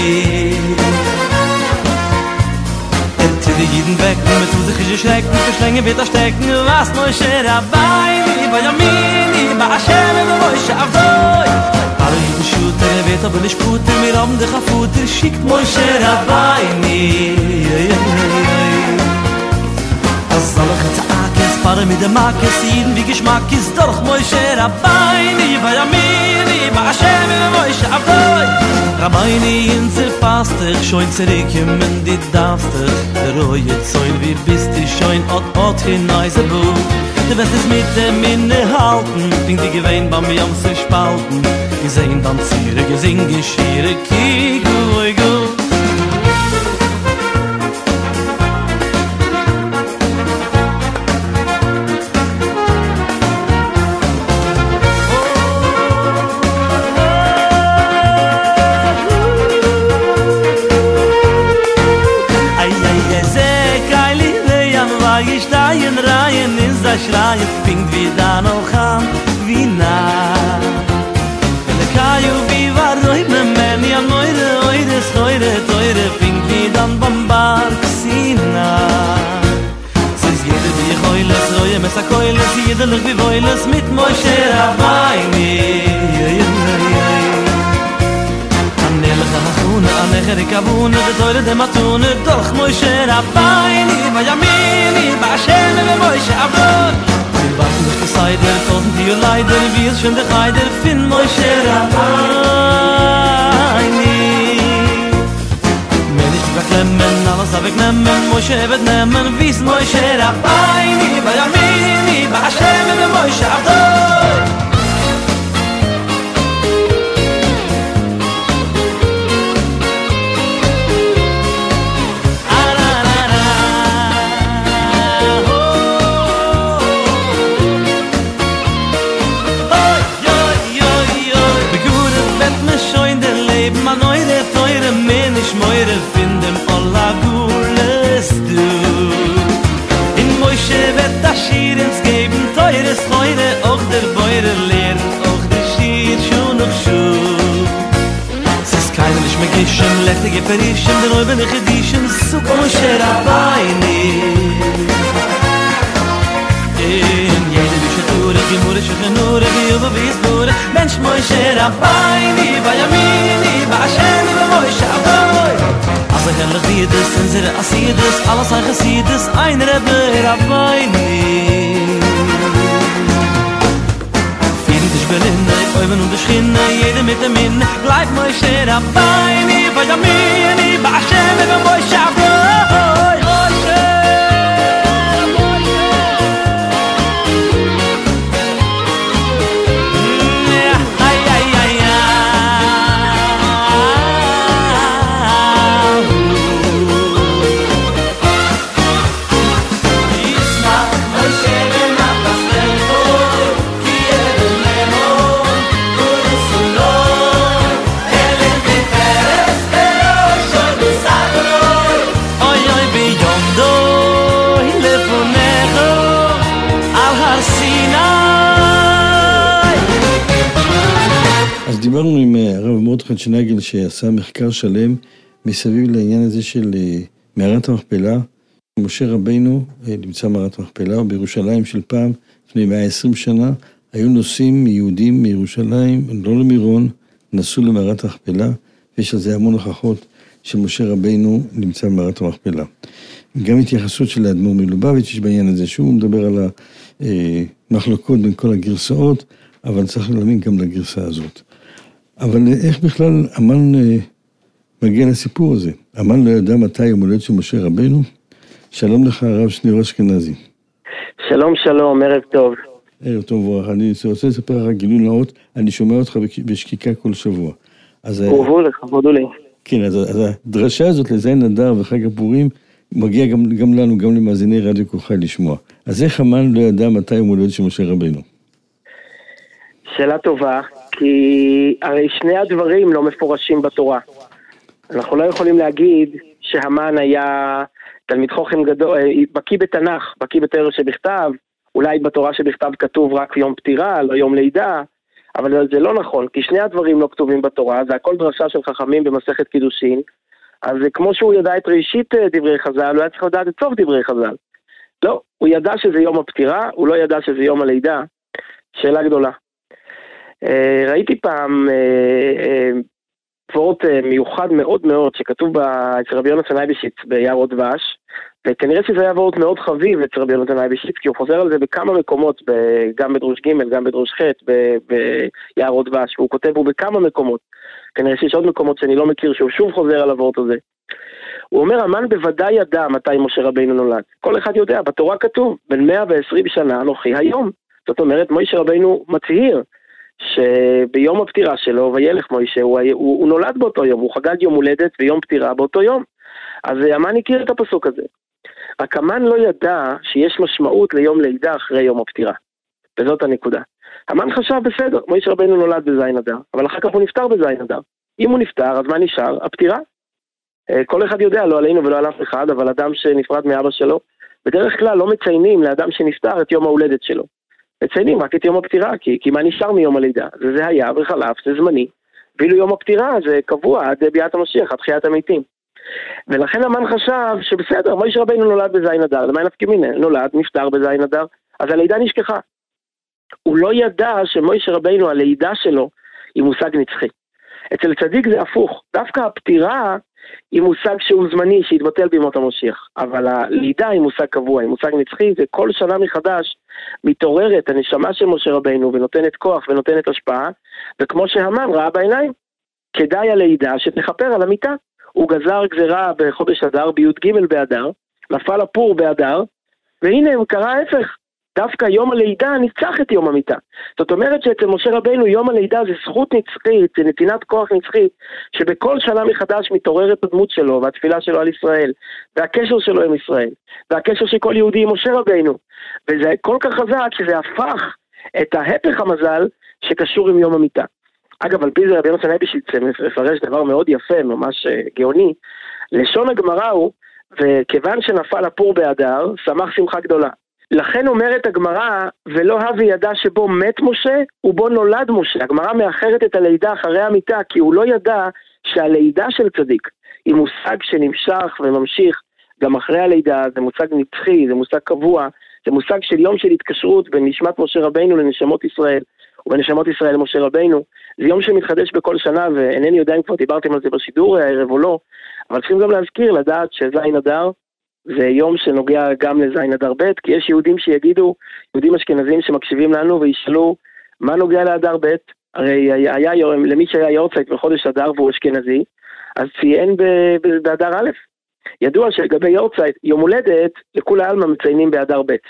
Die Jiden wecken, mit zu sich schrecken, verschlängen wird erstecken, was Moshe Rabbeini, bei Yamini, bei Hashem, bei Moshe Avdoi. Alle Jiden schuten, er wird aber nicht puter, mir haben dich auf Futter, schickt Moshe Rabbeini. Das soll auch jetzt Akes, Paare mit dem Akes, Jiden wie Geschmack ist, doch Moshe Rabbeini, bei Yamini, bei Hashem, bei Moshe Avdoi. Rabbeini in zerfasst dich, schoin zurückkommen, die darfst dich. Der rohe Zäun, wie bist du schoin, ot ot hineise Buch. Du wirst es mit dem innehalten, fing die Gewehen beim Jams zu spalten. Gesehen dann Ziere, gesing, Geschirre, Kiku, Oigu. Kinder schreien, pinkt wie da noch ham, wie nah. Le kayu wie war roime men, ja moire, oire, schoire, teure, pinkt wie dann bombar, ksina. Siz jede die heules, roie, mesa koiles, jedelig wie voiles, mit Moshe Rabbeini. Anelech hachune, anecher ikabune, de teure de matune, doch Moshe Rabbeini, vayamini, ba'ashem ve Moshe Avon. Wir warten durch die Seite, toten die Leider, wie es schon der Heider, fin Moshe Rabbeini. Wenn ich dich beklemmen, alles wegnehmen, Moshe wird nehmen, wie es Moshe Rabbeini, vayamini, ba'ashem ve Moshe Avon. Moire finden alla gules du in Moshe vet da shirens geben teures Freude och der Beure leer och der shir schon noch scho es keine nicht mehr gischen lechte geperischen der neue gedischen so Moshe Rabbeini in jede bishure gemure shkhnure wie über bis bure mensch Moshe Rabbeini vayamini ba'ashem ve Moshe Rabbeini. Als ik helle vierdes, en zere asierdes, alles zijn gesierdes, een rebbe Rabbeini. Vierdes belinne, oeven und de schinne, jede mit de minne, bleib Moshe Rabbeini, vayamini, ba'ashem ve Moshe Rabbeini. דיברנו עם הרב מרדכי צ'נגל שעשה מחקר שלם מסביב לעניין הזה של מערת המכפלה. משה רבינו נמצא מערת המכפלה, בירושלים של פעם, לפני מאה ועשרים שנה, היו נוסעים מיהודים מירושלים, לא למירון, נסעו למערת המכפלה, ויש על זה המון הוכחות שמשה רבינו נמצא במערת המכפלה. גם התייחסות של האדמו"ר מלובביץ' יש בעניין הזה, שהוא מדבר על המחלוקות בין כל הגרסאות, אבל צריך להאמין גם לגרסה הזאת. אבל איך בכלל אמן מגיע לסיפור הזה? אמן לא ידע מתי יום הולדת של משה רבינו? שלום לך הרב שניאור אשכנזי. שלום שלום, ערב טוב. ערב טוב וברח, אני רוצה לספר לך גילוי נאות, אני שומע אותך בשקיקה כל שבוע. קורבו לך, כבודו לי. כן, אז, אז הדרשה הזאת לזין נדר וחג הפורים מגיע גם, גם לנו, גם למאזיני רדיו כל חי לשמוע. אז איך אמן לא ידע מתי יום הולדת של משה רבינו? שאלה טובה, כי הרי שני הדברים לא מפורשים בתורה. אנחנו לא יכולים להגיד שהמן היה תלמיד חוכם גדול, בקיא בתנ"ך, בקיא בתורה שבכתב, אולי בתורה שבכתב כתוב רק יום פטירה, לא יום לידה, אבל זה לא נכון, כי שני הדברים לא כתובים בתורה, זה הכל דרשה של חכמים במסכת קידושין, אז כמו שהוא ידע את ראשית דברי חז"ל, הוא היה צריך לדעת את סוף דברי חז"ל. לא, הוא ידע שזה יום הפטירה, הוא לא ידע שזה יום הלידה. שאלה גדולה. ראיתי פעם וורט מיוחד מאוד מאוד שכתוב אצל רבי יונתן אייבשיץ ביערות דבש, וכנראה שזה היה וורט מאוד חביב אצל רבי יונתן אייבשיץ, כי הוא חוזר על זה בכמה מקומות, גם בדרוש ג' גם בדרוש ח' ביערות דבש, והוא כותב הוא בכמה מקומות, כנראה שיש עוד מקומות שאני לא מכיר שהוא שוב חוזר על הוורט הזה. הוא אומר, המן בוודאי ידע מתי משה רבינו נולד. כל אחד יודע, בתורה כתוב, בין מאה ועשרים שנה אנוכי היום. זאת אומרת, משה רבינו מצהיר שביום הפטירה שלו, וילך משה, הוא, הוא, הוא נולד באותו יום, הוא חגג יום הולדת ויום פטירה באותו יום. אז המן הכיר את הפסוק הזה. רק המן לא ידע שיש משמעות ליום לידה אחרי יום הפטירה. וזאת הנקודה. המן חשב בסדר, משה רבינו נולד בזין אדר, אבל אחר כך הוא נפטר בזין אדר. אם הוא נפטר, אז מה נשאר? הפטירה. כל אחד יודע, לא עלינו ולא על אף אחד, אבל אדם שנפרד מאבא שלו, בדרך כלל לא מציינים לאדם שנפטר את יום ההולדת שלו. מציינים רק את יום הפטירה, כי, כי מה נשאר מיום הלידה? זה, זה היה וחלף, זה זמני. ואילו יום הפטירה זה קבוע עד ביאת המשיח, עד תחיית המתים. ולכן המן חשב שבסדר, מוישה רבינו נולד בזין אדר, למה נפקא מינה? נולד, נפטר בזין אדר, אז הלידה נשכחה. הוא לא ידע שמוישה רבינו, הלידה שלו, היא מושג נצחי. אצל צדיק זה הפוך, דווקא הפטירה היא מושג שהוא זמני, שהתבטל בימות המשיח, אבל הלידה היא מושג קבוע, היא מושג נצחי, וכל שנה מחדש מתעוררת הנשמה של משה רבינו, ונותנת כוח ונותנת השפעה, וכמו שהמן ראה בעיניים, כדאי הלידה שתכפר על המיטה. הוא גזר גזרה בחודש אדר, בי"ג באדר, נפל הפור באדר, והנה הוא קרא ההפך, דווקא יום הלידה ניצח את יום המיטה. זאת אומרת שאצל משה רבינו יום הלידה זה זכות נצחית, זה נתינת כוח נצחית, שבכל שנה מחדש מתעוררת הדמות שלו, והתפילה שלו על ישראל, והקשר שלו עם ישראל, והקשר של כל יהודי עם משה רבינו. וזה כל כך חזק שזה הפך את ההפך המזל שקשור עם יום המיטה. אגב, על פי זה רבי יונתן אייבשיץ מפרש דבר מאוד יפה, ממש גאוני. לשון הגמרא הוא, וכיוון שנפל הפור באדר, שמח שמחה גדולה. לכן אומרת הגמרא, ולא הביא ידע שבו מת משה, ובו נולד משה. הגמרא מאחרת את הלידה אחרי המיטה, כי הוא לא ידע שהלידה של צדיק היא מושג שנמשך וממשיך גם אחרי הלידה, זה מושג נצחי, זה מושג קבוע, זה מושג של יום של התקשרות בין נשמת משה רבינו לנשמות ישראל, ובנשמות ישראל למשה רבינו. זה יום שמתחדש בכל שנה, ואינני יודע אם כבר דיברתם על זה בשידור הערב או לא, אבל צריכים גם להזכיר, לדעת שזין אדר זה יום שנוגע גם לזין אדר ב', כי יש יהודים שיגידו, יהודים אשכנזים שמקשיבים לנו וישאלו, מה נוגע לאדר ב'? הרי היה, היה, למי שהיה יורצייט בחודש אדר והוא אשכנזי, אז ציין באדר א'. ידוע שלגבי יורצייט, יום הולדת, לכולי עלמא מציינים באדר ב'.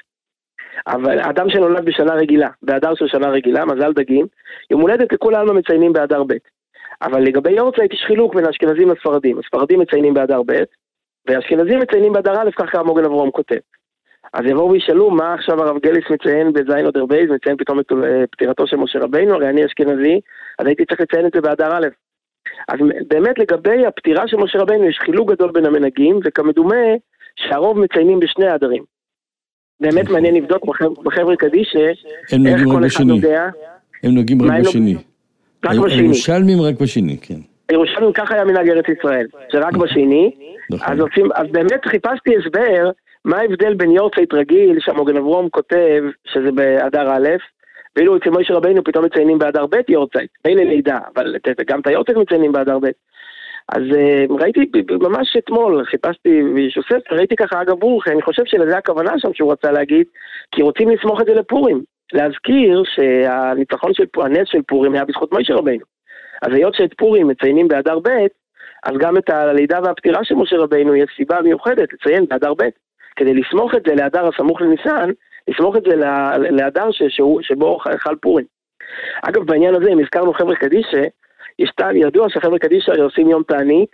אבל אדם שנולד בשנה רגילה, באדר של שנה רגילה, מזל דגים, יום הולדת לכולי עלמא מציינים באדר ב'. אבל לגבי יורצייט יש חילוק בין האשכנזים לספרדים. הספרדים מציינים באדר ב', והאשכנזים מציינים באדר א', כך המוגן אברהם כותב. אז יבואו וישאלו מה עכשיו הרב גליס מציין בזין אדר בייז, מציין פתאום את פטירתו של משה רבינו, הרי אני אשכנזי, אז הייתי צריך לציין את זה באדר א'. אז באמת לגבי הפטירה של משה רבינו יש חילוק גדול בין המנהגים, וכמדומה שהרוב מציינים בשני האדרים. באמת מעניין לבדוק בחבר'ה קדישא, איך כל אחד יודע. הם נוגעים רק בשני. רק בשני. הירושלמים רק בשני, כן. הירושלמים ככה היה מנהג ארץ ישראל, שרק בשני. אז, עושים, אז באמת חיפשתי הסבר, מה ההבדל בין יורצייט רגיל, שהמוגן אברהם כותב, שזה באדר א', ואילו אצל משה רבינו פתאום מציינים באדר ב' יורצייט, מילא לידה, אבל גם את היורצייט מציינים באדר ב'. אז ראיתי ממש אתמול, חיפשתי וישוסף, ראיתי ככה אגב ברוך, אני חושב שלזה הכוונה שם שהוא רצה להגיד, כי רוצים לסמוך את זה לפורים, להזכיר שהניצחון של הנס של פורים היה בזכות משה רבינו. אז היות שאת פורים מציינים באדר ב', אז גם את הלידה והפטירה של משה רבינו יש סיבה מיוחדת לציין באדר ב', כדי לסמוך את זה לאדר הסמוך לניסן, לסמוך את זה לאדר שבו חל פורים. אגב, בעניין הזה, אם הזכרנו חבר'ה קדישא, יש טעם ידוע שחבר'ה קדישא עושים יום תענית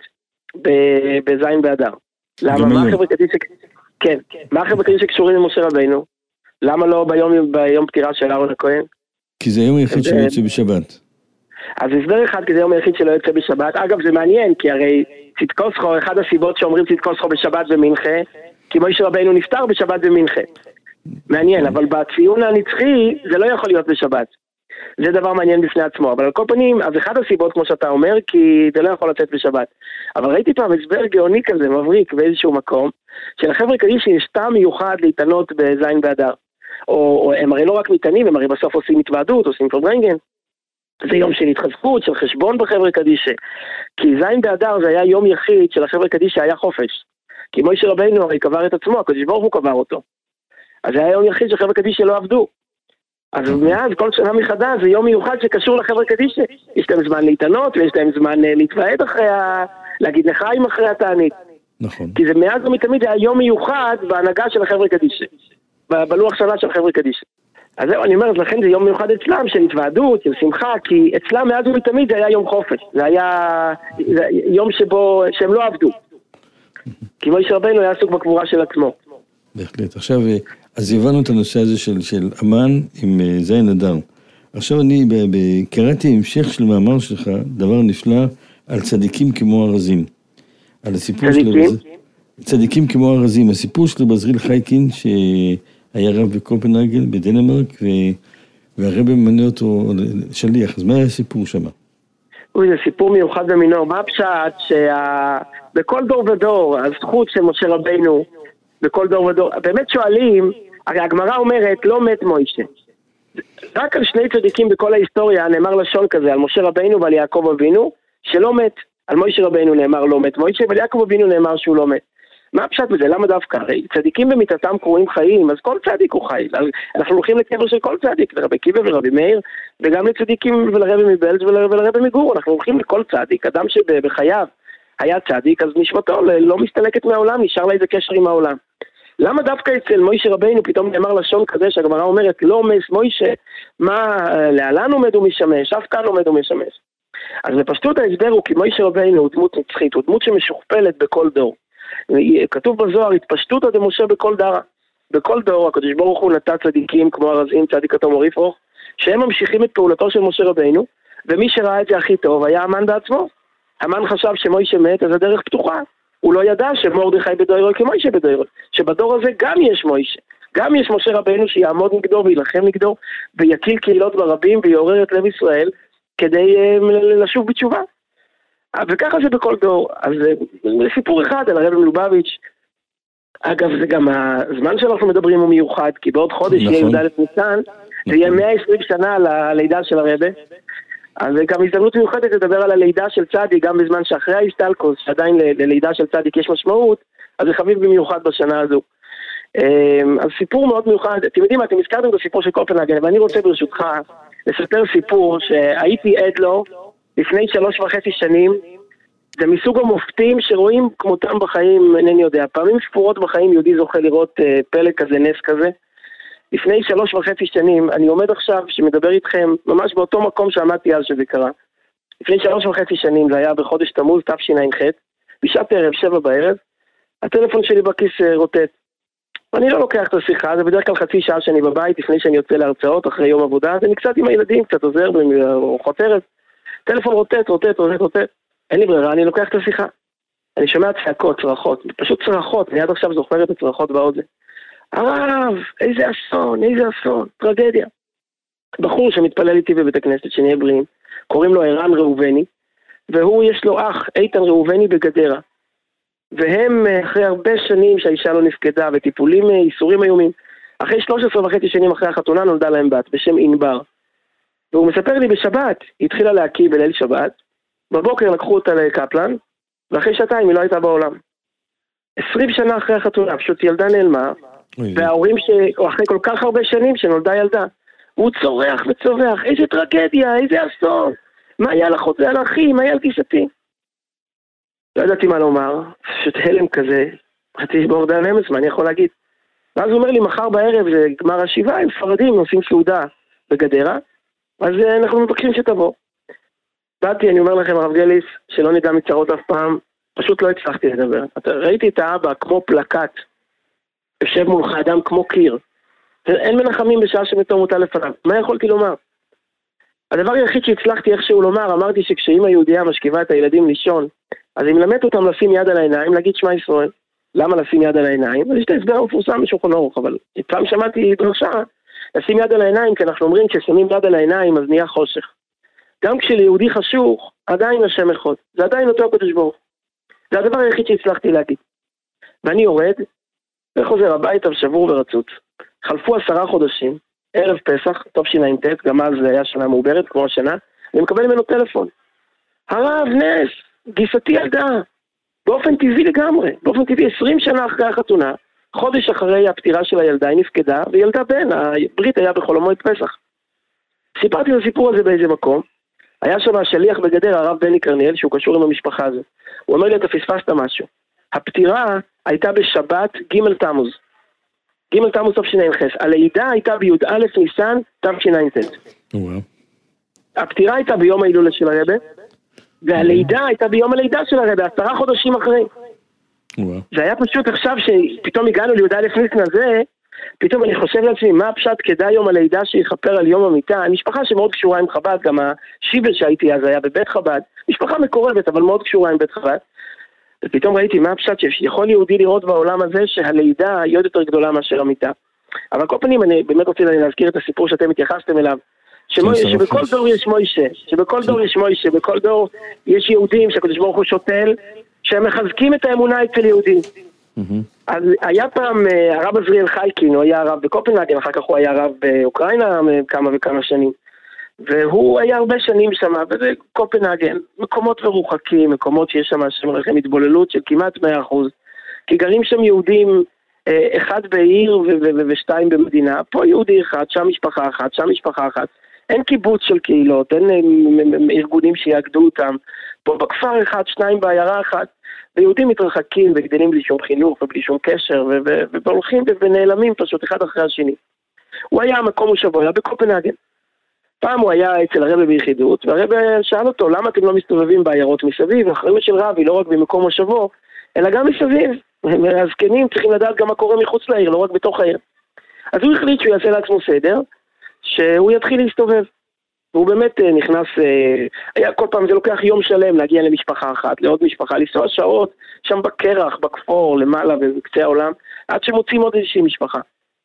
בזין באדר. למה? מה חבר'ה קדישא? כן, מה חבר'ה קדישא קשורים למשה רבינו? למה לא ביום, ביום פטירה של אהרון הכהן? כי זה היום היחיד שלא יוצא בשבת. אז הסבר אחד, כי זה היום היחיד שלא יוצא בשבת. אגב, זה מעניין, כי הרי צדקוסחו, אחד הסיבות שאומרים צדקוסחו בשבת ומנחה, כי משה רבינו נפטר בשבת ומנחה. מעניין, אבל בציון הנצחי זה לא יכול להיות בשבת. זה דבר מעניין בפני עצמו, אבל על כל פנים, אז אחד הסיבות, כמו שאתה אומר, כי זה לא יכול לצאת בשבת. אבל ראיתי פעם הסבר גאוני כזה, מבריק באיזשהו מקום, שלחבר'ה קדישא יש טעם מיוחד להתענות בזין באדר. או, או הם הרי לא רק מתענים, הם הרי בסוף עושים התוועדות, עושים פרברנגן. זה יום של התחזקות, של חשבון בחבר'ה קדישא. כי זין באדר זה היה יום יחיד של החבר'ה קדישא היה חופש. כי משה רבינו הרי קבר את עצמו, הקדוש ברוך הוא קבר אותו. אז זה היה יום יחיד שחבר'ה קדישא לא עבדו. אז מאז כל שנה מחדש זה יום מיוחד שקשור לחבר'ה קדישא. יש להם זמן להתענות ויש להם זמן להתוועד אחרי ה... להגיד לחיים אחרי התענית. נכון. כי זה מאז ומתמיד היה יום מיוחד בהנהגה של החבר'ה קדישא. בלוח שנה של החבר'ה קדישא. אז זהו, אני אומרת, לכן זה יום מיוחד אצלם של התוועדות, של שמחה, כי אצלם מאז ומתמיד זה היה יום חופש. זה היה זה יום שבו שהם לא עבדו. כי משה רבינו היה עסוק בקבורה של עצמו. בהחלט. עכשיו, אז הבנו את הנושא הזה של, של אמן עם זין אדר. עכשיו אני ב, ב, קראתי המשך של מאמר שלך, דבר נפלא, על צדיקים כמו ארזים. על הסיפור צדיקים? של צדיקים כמו ארזים, הסיפור של בזריל חייקין, שהיה רב בקופנהגן, בדנמרק, והרבא ממנה אותו שליח, אז מה היה הסיפור שם? אוי, זה סיפור מיוחד במינו, מה הפשט שבכל דור ודור, הזכות של משה רבינו, בכל דור ודור, באמת שואלים, הרי הגמרא אומרת, לא מת מוישה. רק על שני צדיקים בכל ההיסטוריה נאמר לשון כזה, על משה רבינו ועל יעקב אבינו, שלא מת. על מוישה רבינו נאמר לא מת מוישה, ועל יעקב אבינו נאמר שהוא לא מת. מה הפשט בזה? למה דווקא? הרי צדיקים במיתתם קרויים חיים, אז כל צדיק הוא חי. אנחנו הולכים לקבר של כל צדיק, לרבי עקיבא ורבי מאיר, וגם לצדיקים ולרבי מבלז ולרבי מגור. אנחנו הולכים לכל צדיק, אדם שבחייו היה צדיק, אז נשמתו לא מסתלקת מהעולם, נשאר לה איזה קשר עם העולם. למה דווקא אצל מוישה רבינו פתאום נאמר לשון כזה שהגמרא אומרת לא מס מוישה, מה להלן עומד ומשמש, אף כאן עומד ומשמש. אז בפשטות ההסבר הוא כי מוישה רבינו הוא דמות נצחית, הוא דמות שמשוכפלת בכל דור. כתוב בזוהר, התפשטות עד משה בכל דרה. בכל דור הקדוש ברוך הוא נתן צדיקים כמו ארזים, צדיק התום אוריפרוך, שהם ממשיכים את פעולתו של משה רבינו, ומי שראה את זה הכי טוב היה המן בעצמו. המן חשב שמוישה מת, אז הדרך פתוחה. הוא לא ידע שמרדכי בדוירו כמוישה בדוירו, שבדור הזה גם יש מוישה, גם יש משה רבינו שיעמוד נגדו וילחם נגדו, ויקיל קהילות ברבים ויעורר את לב ישראל כדי uh, לשוב בתשובה. וככה זה בכל דור. אז זה סיפור אחד על הרב מלובביץ'. אגב, זה גם הזמן שאנחנו מדברים הוא מיוחד, כי בעוד חודש יהיה י"ד ניסן, זה יהיה מאה ועשרים שנה ללידה של הרב. אז זה גם הזדמנות מיוחדת לדבר על הלידה של צדיק, גם בזמן שאחרי ההסתלקוס, שעדיין ללידה של צדיק יש משמעות, אז זה חביב במיוחד בשנה הזו. אז סיפור מאוד מיוחד, אתם יודעים מה, אתם הזכרתם את הסיפור של קופנהגן, ואני רוצה ברשותך לספר סיפור שהייתי עד לו לפני שלוש וחצי שנים. זה מסוג המופתים שרואים כמותם בחיים, אינני יודע, פעמים ספורות בחיים יהודי זוכה לראות פלא כזה, נס כזה. לפני שלוש וחצי שנים, אני עומד עכשיו שמדבר איתכם ממש באותו מקום שעמדתי אז שזה קרה. לפני שלוש וחצי שנים, זה היה בחודש תמוז, תשע"ח, בשעת ערב, שבע בערב, הטלפון שלי בכיס רוטט. אני לא לוקח את השיחה, זה בדרך כלל חצי שעה שאני בבית, לפני שאני יוצא להרצאות, אחרי יום עבודה, אז אני קצת עם הילדים, קצת עוזר, ארוחות ערב. טלפון רוטט, רוטט, רוטט, רוטט. אין לי ברירה, אני לוקח את השיחה. אני שומע צעקות, צרחות, פשוט צרחות, אני עד עכשיו זוכר את הצרחות באוזן. הרב, איזה אסון, איזה אסון, טרגדיה. בחור שמתפלל איתי בבית הכנסת, שנהיה בריאים, קוראים לו ערן ראובני, והוא יש לו אח, איתן ראובני בגדרה. והם אחרי הרבה שנים שהאישה לא נפקדה, וטיפולים איסורים איומים, אחרי שלוש עשרה וחצי שנים אחרי החתונה נולדה להם בת בשם ענבר. והוא מספר לי בשבת, היא התחילה להקיא בליל שבת, בבוקר לקחו אותה לקפלן, ואחרי שעתיים היא לא הייתה בעולם. עשרים שנה אחרי החתונה, פשוט ילדה נעלמה, וההורים שאחרי כל כך הרבה שנים שנולדה ילדה, הוא צורח וצורח, איזה טרגדיה, איזה אסון, מה היה לך זה על אחי, מה היה על גיסתי? לא ידעתי מה לומר, פשוט הלם כזה, רציתי לשבור דן אמס, מה אני יכול להגיד? ואז הוא אומר לי, מחר בערב זה גמר השבעה, עם פרדים, עושים סעודה בגדרה, אז אנחנו מבקשים שתבוא. באתי, אני אומר לכם, הרב גליס, שלא נדע מצרות אף פעם, פשוט לא הצלחתי לדבר. ראיתי את האבא כמו פלקט, יושב מולך אדם כמו קיר. אין מנחמים בשעה שמתו מוטל לפניו. מה יכולתי לומר? הדבר היחיד שהצלחתי איכשהו לומר, אמרתי שכשאמא יהודייה משכיבה את הילדים לישון, אז היא מלמדת אותם לשים יד על העיניים, להגיד שמע ישראל. למה לשים יד על העיניים? אז יש את ההסבר המפורסם בשולחן ערוך, אבל פעם שמעתי דרשה, לשים יד על העיניים, כי אנחנו אומרים כששמים יד על העיניים אז נהיה חושך. גם כשליהודי חשוך, עדיין השם אחד. זה עדיין אותו הקדוש ברוך. זה הדבר היחיד שהצלחתי להגיד. ואני יורד, וחוזר הביתה שבור ורצוץ. חלפו עשרה חודשים, ערב פסח, טוב תשע"ט, גם אז זה היה שנה מעוברת, כמו השנה, אני מקבל ממנו טלפון. הרב, נס, גיסתי ילדה, באופן טבעי לגמרי, באופן טבעי, עשרים שנה אחרי החתונה, חודש אחרי הפטירה של הילדה, היא נפקדה, וילדה בן, הברית היה בחול המועד פסח. סיפרתי את הסיפור הזה באיזה מקום, היה שם השליח בגדר, הרב בני קרניאל, שהוא קשור עם המשפחה הזו. הוא אומר לי, אתה פספסת משהו. הפטירה הייתה בשבת ג' תמוז. ג' תמוז תשע"ח. הלידה הייתה בי"א ניסן תשע"ט. הפטירה הייתה ביום ההילולה של הרב, והלידה הייתה ביום הלידה של הרב, עשרה חודשים אחרי. זה היה פשוט עכשיו שפתאום הגענו לי"א ניסן הזה, פתאום אני חושב לעצמי, מה הפשט כדאי יום הלידה שיכפר על יום המיטה? המשפחה שמאוד קשורה עם חב"ד, גם השיבל שהייתי אז היה בבית חב"ד, משפחה מקורבת אבל מאוד קשורה עם בית חב"ד. ופתאום ראיתי מה הפשט שיכול יהודי לראות בעולם הזה שהלידה היא עוד יותר גדולה מאשר המיטה. אבל כל פנים אני באמת רוצה להזכיר את הסיפור שאתם התייחסתם אליו, שבכל דור יש מוישה, שבכל דור יש מוישה, בכל דור יש יהודים שהקדוש ברוך הוא שותל, שהם מחזקים את האמונה אצל יהודים. אז היה פעם הרב עזריאל חייקין, הוא היה הרב בקופנהגן, אחר כך הוא היה הרב באוקראינה כמה וכמה שנים. והוא היה הרבה שנים שם, וזה קופנהגן, מקומות מרוחקים, מקומות שיש שם שמרחם התבוללות של כמעט מאה אחוז, כי גרים שם יהודים, אחד בעיר ו- ו- ושתיים במדינה, פה יהודי אחד, שם משפחה אחת, שם משפחה אחת, אין קיבוץ של קהילות, אין ארגונים שיאגדו אותם, פה בכפר אחד, שניים בעיירה אחת, ויהודים מתרחקים וגדלים בלי שום חינוך ובלי שום קשר, והולכים ונעלמים פשוט אחד אחרי השני. הוא היה המקום מושבו, היה בקופנהגן. פעם הוא היה אצל הרב ביחידות, והרב שאל אותו, למה אתם לא מסתובבים בעיירות מסביב? האחריות של רב היא לא רק במקום מושבו, אלא גם מסביב. הזקנים צריכים לדעת גם מה קורה מחוץ לעיר, לא רק בתוך העיר. אז הוא החליט שהוא יעשה לעצמו סדר, שהוא יתחיל להסתובב. והוא באמת נכנס, היה כל פעם זה לוקח יום שלם להגיע למשפחה אחת, לעוד משפחה, לנסוע שעות, שם בקרח, בכפור, למעלה ובקצה העולם, עד שמוצאים עוד איזושהי משפחה.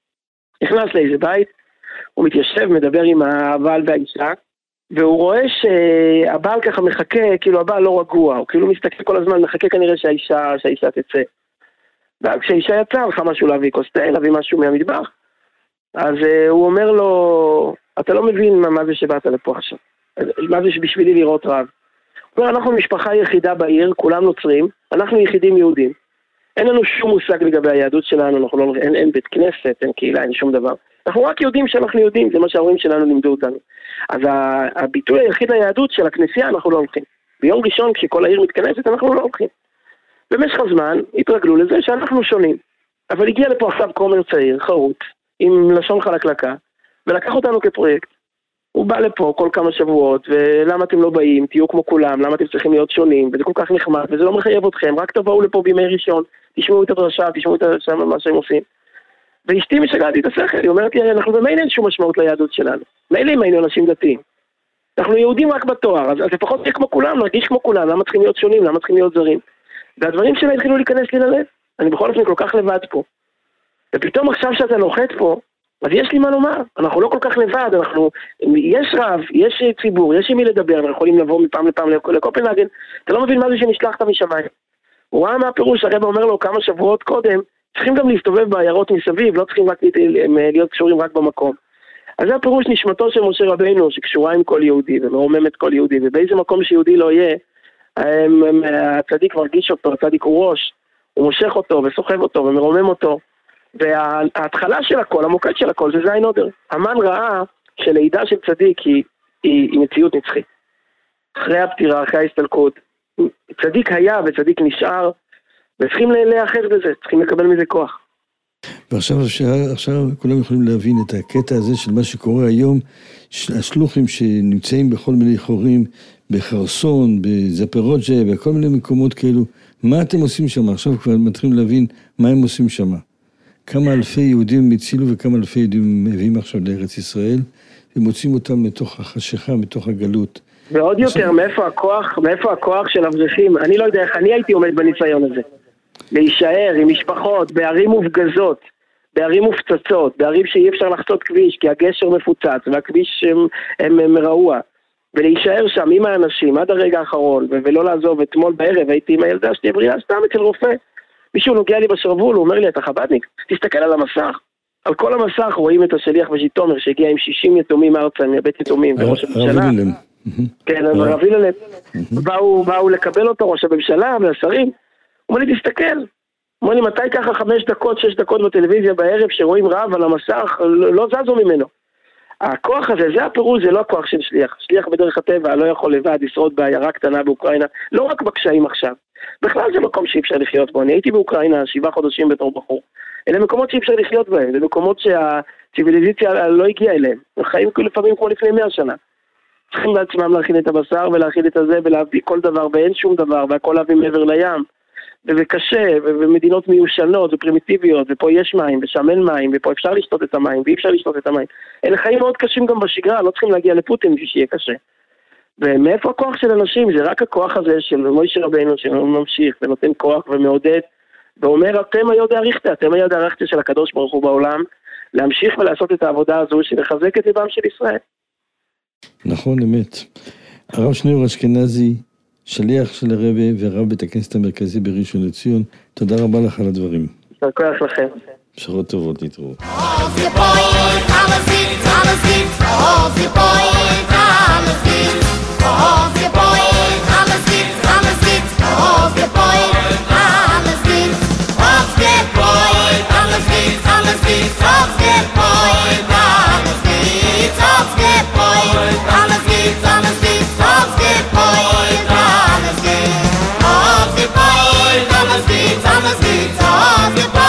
נכנס לאיזה בית, הוא מתיישב, מדבר עם הבעל והאישה, והוא רואה שהבעל ככה מחכה, כאילו הבעל לא רגוע, הוא כאילו מסתכל כל הזמן, מחכה כנראה שהאישה, שהאישה תצא. וכשהאישה יצאה, הלכה משהו להביא קוסטה, להביא משהו מהמטבח, אז uh, הוא אומר לו, אתה לא מבין מה, מה זה שבאת לפה עכשיו, מה זה שבשבילי לראות רב. הוא אומר, אנחנו משפחה יחידה בעיר, כולם נוצרים, אנחנו יחידים יהודים. אין לנו שום מושג לגבי היהדות שלנו, אנחנו לא, אין, אין בית כנסת, אין קהילה, אין שום דבר. אנחנו רק יודעים שאנחנו יודעים, זה מה שההורים שלנו לימדו אותנו. אז הביטוי היחיד ליהדות של הכנסייה, אנחנו לא הולכים. ביום ראשון, כשכל העיר מתכנסת, אנחנו לא הולכים. במשך הזמן, התרגלו לזה שאנחנו שונים. אבל הגיע לפה עכשיו כומר צעיר, חרוט, עם לשון חלקלקה, ולקח אותנו כפרויקט. הוא בא לפה כל כמה שבועות, ולמה אתם לא באים, תהיו כמו כולם, למה אתם צריכים להיות שונים, וזה כל כך נחמד, וזה לא מחייב אתכם, רק תבואו לפה בימי ראשון, תשמעו את הדרשה, תשמעו את מה שהם עושים. ואשתי משגעתי את השכל, היא אומרת לי, אנחנו במילא אין שום משמעות ליהדות שלנו, מילא אם היינו אנשים דתיים. אנחנו יהודים רק בתואר, אז, אז לפחות תהיה כמו כולם, נרגיש כמו כולם, למה צריכים להיות שונים, למה צריכים להיות זרים. והדברים שלה התחילו להיכנס לי ללב, אני בכל אופן כל כך לבד פה. ופתאום עכשיו שאתה נוחת פה, אז יש לי מה לומר, אנחנו לא כל כך לבד, אנחנו, יש רב, יש ציבור, יש עם מי לדבר, אנחנו יכולים לבוא מפעם לפעם לקופנהגן, אתה לא מבין מה זה שנשלחת משמיים. הוא ראה מה הפירוש, הרב אומר לו כמה שבועות קודם, צריכים גם להסתובב בעיירות מסביב, לא צריכים רק להיות קשורים רק במקום. אז זה הפירוש נשמתו של משה רבינו, שקשורה עם כל יהודי, ומרוממת כל יהודי, ובאיזה מקום שיהודי לא יהיה, הצדיק מרגיש אותו, הצדיק הוא ראש, הוא מושך אותו וסוחב אותו ומרומם אותו, וההתחלה של הכל, המוקד של הכל, זה זין עודר. המן ראה שלידה של צדיק היא, היא, היא מציאות נצחית. אחרי הפטירה, אחרי ההסתלקות, צדיק היה וצדיק נשאר, וצריכים להיאחז בזה, צריכים לקבל מזה כוח. ועכשיו עכשיו כולם יכולים להבין את הקטע הזה של מה שקורה היום, השלוחים שנמצאים בכל מיני חורים, בחרסון, בזפרוג'ה, וכל מיני מקומות כאלו, מה אתם עושים שם? עכשיו כבר מתחילים להבין מה הם עושים שם. כמה אלפי יהודים הצילו וכמה אלפי יהודים מביאים עכשיו לארץ ישראל, ומוצאים אותם מתוך החשיכה, מתוך הגלות. ועוד יותר, מאיפה הכוח, מאיפה הכוח של אברכים? אני לא יודע איך אני הייתי עומד בניסיון הזה. להישאר עם משפחות, בערים מופגזות, בערים מופצצות, בערים שאי אפשר לחצות כביש, כי הגשר מפוצץ, והכביש הם, הם, הם מרעוע. ולהישאר שם עם האנשים עד הרגע האחרון, ולא לעזוב. אתמול בערב הייתי עם הילדה שתהיה בריאה סתם אצל רופא. מישהו נוגע לי בשרוול, הוא אומר לי, אתה חבדניק? תסתכל על המסך. על כל המסך רואים את השליח וז'יתומר שהגיע עם שישים יתומים ארצה, מבית יתומים, וראש הממשלה. כן, אז רב היללם. באו לקבל אותו, ראש הממשלה והשרים. הוא אומר לי, תסתכל. הוא אומר לי, מתי ככה חמש דקות, שש דקות בטלוויזיה בערב, שרואים רב על המסך, לא זזו ממנו. הכוח הזה, זה הפירוש, זה לא הכוח של שליח. שליח בדרך הטבע לא יכול לבד לשרוד בעיירה קטנה באוקראינה, לא רק בקשיים עכשיו. בכלל זה מקום שאי אפשר לחיות בו. אני הייתי באוקראינה שבעה חודשים בתור בחור. אלה מקומות שאי אפשר לחיות בהם, זה מקומות שהציביליזציה לא הגיעה אליהם. הם חיים לפעמים כמו לפני מאה שנה. צריכים בעצמם להכין את הבשר ולהכין את הזה ולהביא כל דבר, ואין שום דבר, והכל להביא מעבר לים. וזה קשה, ומדינות מיושנות ופרימיטיביות, ופה יש מים, ושם אין מים, ופה אפשר לשתות את המים, ואי אפשר לשתות את המים. אלה חיים מאוד קשים גם בשגרה, לא צריכים להגיע לפוטין בשביל שיהיה קשה. ומאיפה הכוח של אנשים? זה רק הכוח הזה של מוישה רבינו שממשיך ונותן כוח ומעודד, ואומר אתם היוד העריכתה, אתם היוד העריכתה של הקדוש ברוך הוא בעולם, להמשיך ולעשות את העבודה הזו שמחזק את ליבם של ישראל. נכון, אמת. הרב שניאור אשכנזי, שליח של הרבי ורב בית הכנסת המרכזי בראשון לציון, תודה רבה לך על הדברים. יישר כוח לכם. בשורות טובות, להתראות. Als je boy, alles giet, alles giet. Als je boy, alles giet. Als je boy, alles giet, alles giet. Als je boy, alles giet. Als je boy, alles giet, alles giet. Als je boy, alles giet. Als je boy, alles giet, alles giet. Als je boy, alles giet. Als je boy, alles giet, alles giet. Als je boy,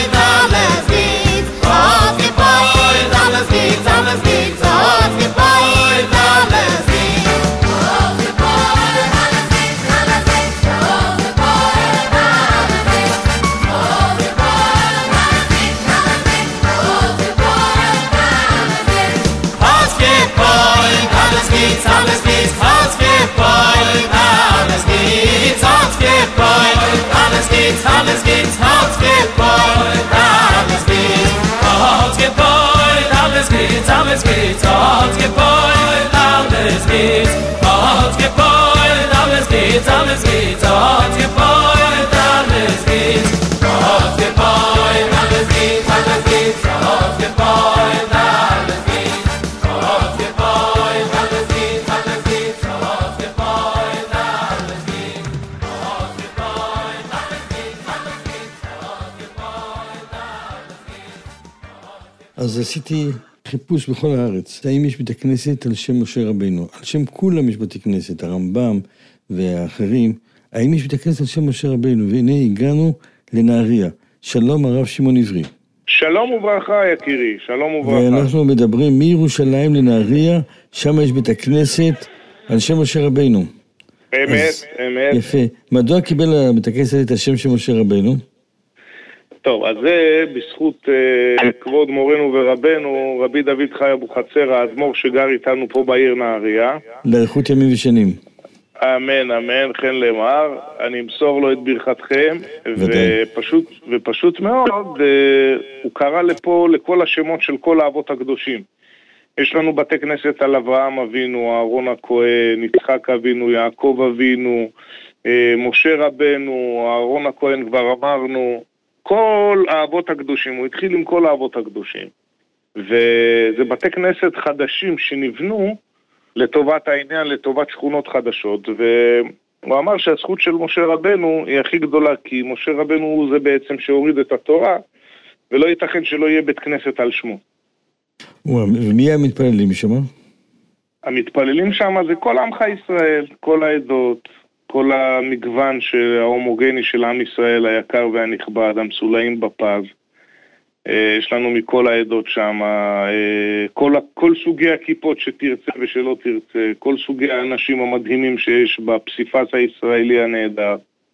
Alles geht, Herz gebeut, alles geht, Herz gebeut, alles geht, alles geht, Herz gebeut, alles geht, Herz gebeut, alles geht, alles geht, Herz gebeut, alles geht, Herz gebeut, alles geht, alles geht, Herz gebeut, alles geht, Herz gebeut, alles geht, alles geht, Herz gebeut, alles geht, Herz אז עשיתי חיפוש בכל הארץ, האם יש בית הכנסת על שם משה רבינו, על שם כולם יש בתי כנסת, הרמב"ם והאחרים, האם יש בית הכנסת על שם משה רבינו, והנה הגענו לנהריה, שלום הרב שמעון עברי. שלום וברכה יקירי, שלום וברכה. ואנחנו מדברים מירושלים לנהריה, שם יש בית הכנסת על שם משה רבינו. אמת, אז, אמת. יפה, מדוע קיבל בית הכנסת את השם של משה רבינו? טוב, אז זה בזכות uh, כבוד מורנו ורבנו, רבי דוד חי אבוחצירא, האדמו"ר שגר איתנו פה בעיר נהריה. לאריכות ימים ושנים. אמן, אמן, חן למר. אני אמסור לו את ברכתכם, ופשוט, ופשוט מאוד, uh, הוא קרא לפה לכל השמות של כל האבות הקדושים. יש לנו בתי כנסת על אברהם אבינו, אהרון הכהן, יצחק אבינו, יעקב אבינו, uh, משה רבנו, אהרון הכהן כבר אמרנו, כל האבות הקדושים, הוא התחיל עם כל האבות הקדושים. וזה בתי כנסת חדשים שנבנו לטובת העניין, לטובת שכונות חדשות. והוא אמר שהזכות של משה רבנו היא הכי גדולה, כי משה רבנו הוא זה בעצם שהוריד את התורה, ולא ייתכן שלא יהיה בית כנסת על שמו. ומי המתפללים שם? המתפללים שם זה כל עמך ישראל, כל העדות, כל המגוון ההומוגני של עם ישראל היקר והנכבד, המסולאים בפז. יש לנו מכל העדות שם, כל, כל סוגי הכיפות שתרצה ושלא תרצה, כל סוגי האנשים המדהימים שיש בפסיפס הישראלי הנהדר.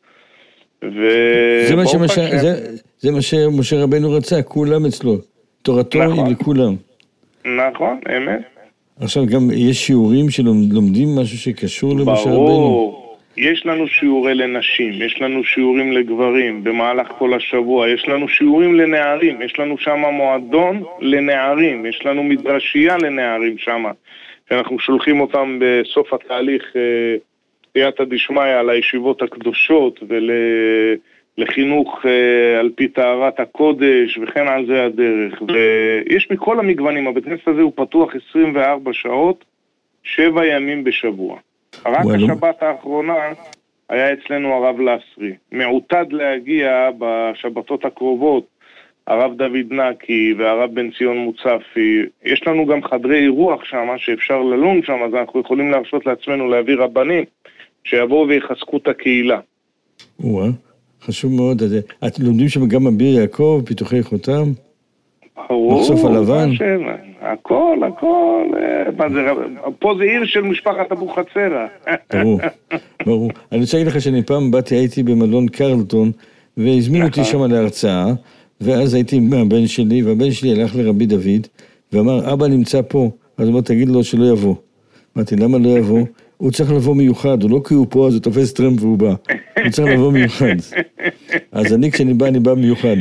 זה מה, שמשה, זה, זה מה שמשה רבנו רצה, כולם אצלו. תורתו נכון. היא לכולם. נכון, אמת. עכשיו גם יש שיעורים שלומדים משהו שקשור למשה רבנו. ברור. יש לנו שיעורי לנשים, יש לנו שיעורים לגברים במהלך כל השבוע, יש לנו שיעורים לנערים, יש לנו שם מועדון לנערים, יש לנו מדרשייה לנערים שם, שאנחנו שולחים אותם בסוף התהליך סייעתא דשמיא לישיבות הקדושות ולחינוך על פי טהרת הקודש וכן על זה הדרך. ויש מכל המגוונים, הבית כנסת הזה הוא פתוח עשרים וארבע שעות, שבע ימים בשבוע. רק השבת האחרונה היה אצלנו הרב לסרי. מעוטד להגיע בשבתות הקרובות הרב דוד נקי והרב בן ציון מוצפי. יש לנו גם חדרי אירוח שם שאפשר ללון שם, אז אנחנו יכולים להרשות לעצמנו להביא רבנים שיבואו ויחזקו את הקהילה. וואה, חשוב מאוד. את לומדים שם גם אביר יעקב, פיתוחי חותם? מחשוף הלבן? הכל, הכל. פה זה עיר של משפחת אבוחצירא. ברור, ברור. אני רוצה להגיד לך שאני פעם באתי, הייתי במלון קרלטון, והזמינו אותי שם להרצאה, ואז הייתי עם הבן שלי, והבן שלי הלך לרבי דוד, ואמר, אבא נמצא פה. אז הוא אומר, תגיד לו שלא יבוא. אמרתי, למה לא יבוא? הוא צריך לבוא מיוחד, הוא לא כי הוא פה, אז הוא תופס טרמפ והוא בא. הוא צריך לבוא מיוחד. אז אני, כשאני בא, אני בא מיוחד.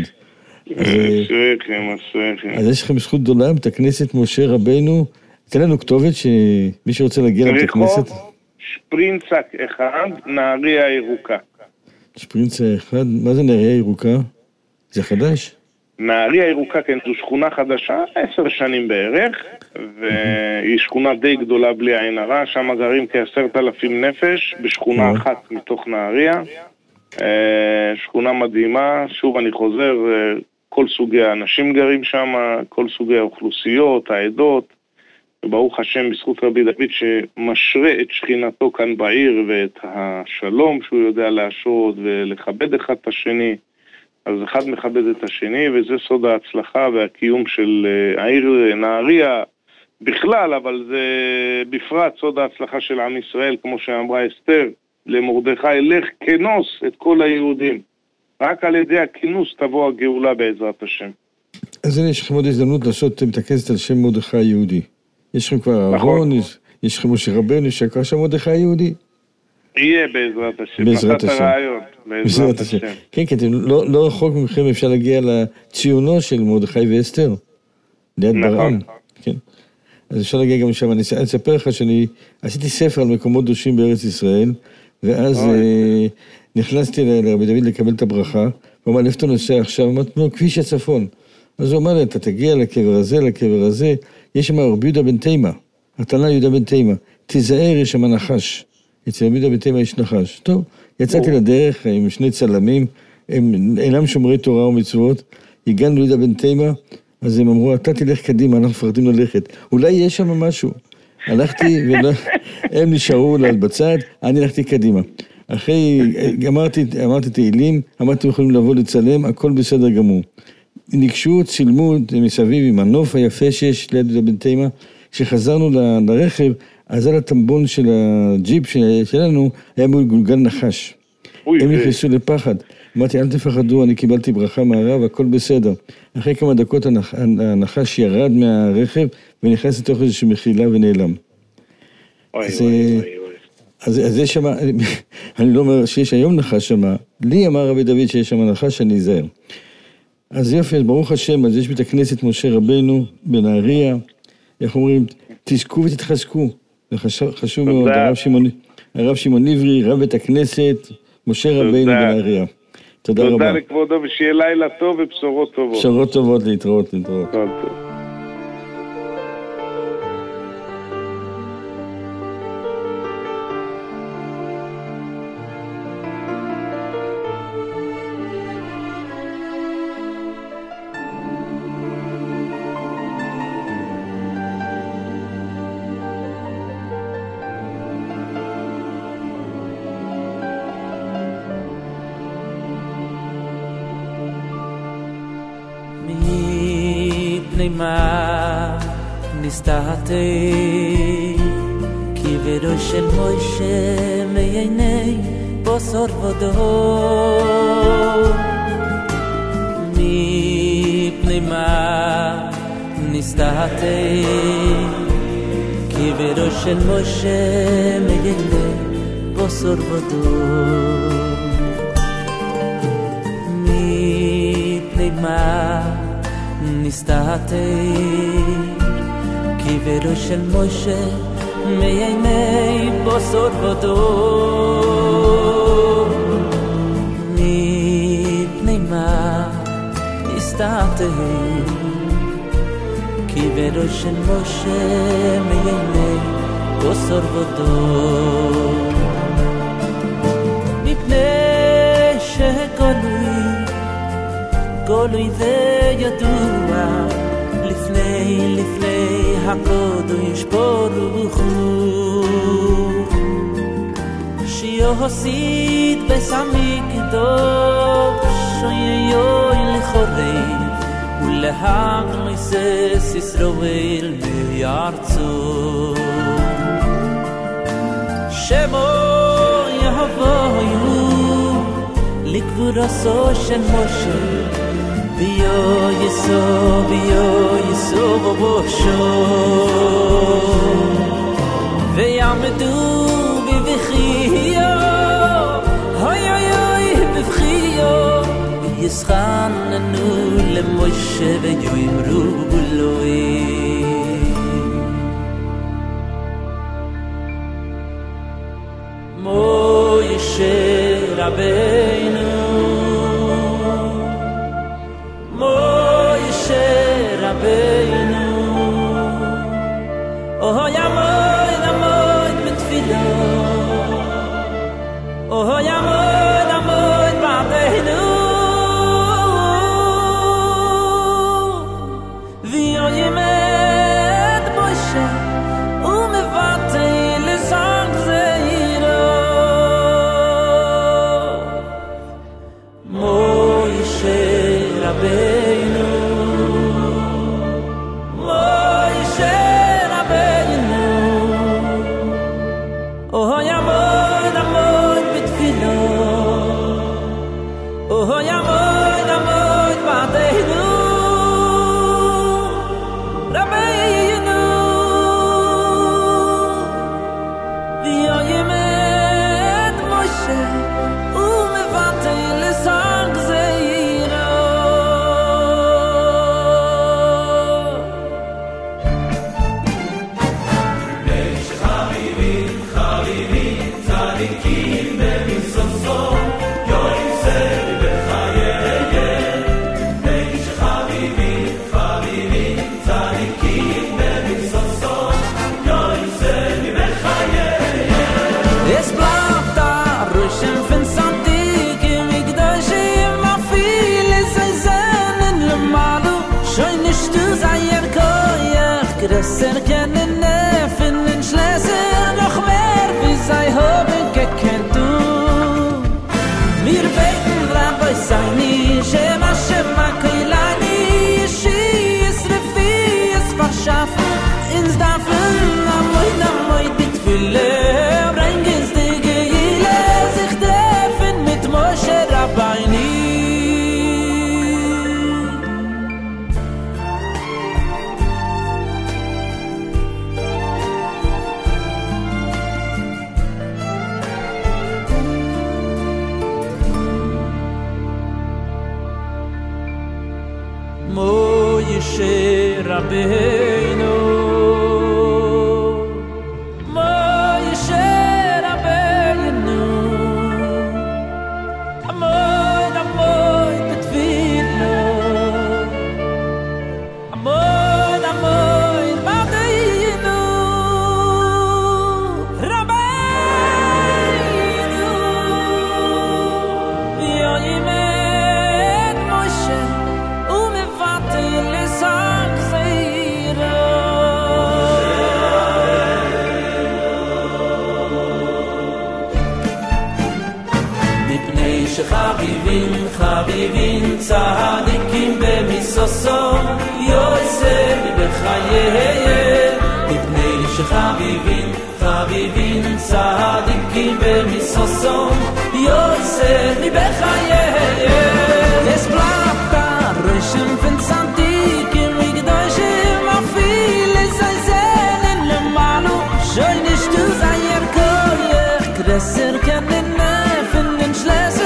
אשריכם, אשריכם. אז יש לכם זכות גדולה, בית הכנסת משה רבנו. תן לנו כתובת שמי שרוצה להגיע לבית הכנסת. רחוב שפרינצק אחד, נהריה הירוקה. שפרינצק אחד, מה זה נהריה הירוקה? זה חדש? נהריה הירוקה, כן, זו שכונה חדשה, עשר שנים בערך, והיא שכונה די גדולה בלי עין הרע, שם גרים כעשרת אלפים נפש, בשכונה אחת מתוך נהריה. שכונה מדהימה, שוב אני חוזר, כל סוגי האנשים גרים שם, כל סוגי האוכלוסיות, העדות, וברוך השם בזכות רבי דוד שמשרה את שכינתו כאן בעיר ואת השלום שהוא יודע להשרות ולכבד אחד את השני, אז אחד מכבד את השני, וזה סוד ההצלחה והקיום של העיר נהריה בכלל, אבל זה בפרט סוד ההצלחה של עם ישראל, כמו שאמרה אסתר למרדכי, לך כנוס את כל היהודים, רק על ידי הכינוס תבוא הגאולה בעזרת השם. אז הנה יש לכם עוד הזדמנות לעשות בית הכנסת על שם מרדכי היהודי. יש לכם כבר אהרון, יש, יש לכם משה רבנו שקרא שם מרדכי היהודי. יהיה בעזרת השם, בעזרת השם. הרעיון, בעזרת השם. כן, כן, לא, לא רחוק מכם אפשר להגיע לציונו של מרדכי ואסתר, ליד ברעם. כן. אז אפשר להגיע גם שם. אני אספר לך שאני עשיתי ספר על מקומות קדושים בארץ ישראל, ואז אה, נכנסתי לרבי דוד לקבל את הברכה, הוא אמר, איפה אתה נוסע עכשיו? אמרתי לו, כביש הצפון. אז הוא אמר לי, אתה תגיע לקבר הזה, לקבר הזה, יש שם רבי יהודה בן תימה, התנא יהודה בן תימה, תיזהר, יש שם נחש. אצל רבי יהודה בן תימה יש נחש. טוב, יצאתי לדרך עם שני צלמים, הם אינם שומרי תורה ומצוות, הגענו ליהודה בן תימה, אז הם אמרו, אתה תלך קדימה, אנחנו מפחדים ללכת. אולי יש שם משהו. הלכתי, והם נשארו בצד, אני הלכתי קדימה. אחרי, אמרתי, אמרתי תהילים, אמרתי, יכולים לבוא לצלם, הכל בסדר גמור. ניגשו, צילמו מסביב עם הנוף היפה שיש ליד בן תימה. כשחזרנו ל, לרכב, אז על הטמבון של הג'יפ שלנו, היה מגולגל נחש. הם נכנסו לפחד. אמרתי, אל תפחדו, אני קיבלתי ברכה מהרב, הכל בסדר. אחרי כמה דקות הנח, הנחש ירד מהרכב, ונכנס לתוך איזושהי מחילה ונעלם. אוי, אז, אוי, אוי, אוי. אז, אז יש שם, אני לא אומר שיש היום נחש שם, לי אמר רבי דוד שיש שם נחש, שאני אזהר. אז יופי, אז ברוך השם, אז יש בית הכנסת משה רבנו בנהריה, איך אומרים, תזכו ותתחזקו, זה חשוב, חשוב מאוד, הרב שמעון, הרב שמעון עברי, רב בית הכנסת, משה רבנו בנהריה. תודה רבה. תודה לכבודו, ושיהיה לילה טוב ובשורות טובות. בשורות טובות, להתראות, להתראות. טוב, טוב. מה נסתתי כבדו של מוישה מעיני בוסר ודו מפני מה נסתתי כבדו של מוישה מעיני בוסר ודו מפני מה נסתתי כבדו של משה מעיני בוסר ודו מפני מה נסתתי כבדו של משה מעיני בוסר ודו מפני שגלוי גולוי זה ידוע לפני לפני הקודש ברוך הוא שיוסיד בסמיקדוש יוי לחורף ולהכניס ישראל מארצו שמו יהוו לכבודו של משה ביו יסו ביו יסו בבושו ויעמדו למוישה ויאמרו אלוהי מוישה רבנו מוישה רבנו Oh ya moy na moy betfilo Oh ya moy na moy badenu Vi oyemet Moshe u mevatel sang zeiro Moshe Rabbeinu Moshe Oh ya moy na moy betfilo Oh ya moy na moy badenu Rabbeinu Vi oyemet Moshe u mevatel sang zeiro Größer kennen Nerven in Schlösser noch mehr wie sei haben gekannt du Wir beten Rabbi Saini Shema Shema Kailani Shi Yisrefi Yisfach Schafen ins Dafen Amoy Namoy Bitfile Reingins die Geile sich treffen mit Moshe Rabbeini Moshe Rabbeinu Moshe Rabbeinu Amoy Amoy Betfilo Amoy Amoy Badenu Rabbeinu Yoyimet Moshe Chavivim, Chavivim, Tzadikim b'misoso, Yosef b'chayeh. Mipnei shechavivim, Chavivim, Tzadikim b'misoso, Yosef b'chayeh. Es bleibt da Röschen von Tzadikim, Migdoshim, Afile sei Zenen lemalu, Schoi nicht du sei er Koyach, Größer kennen Neffen den Schlösser.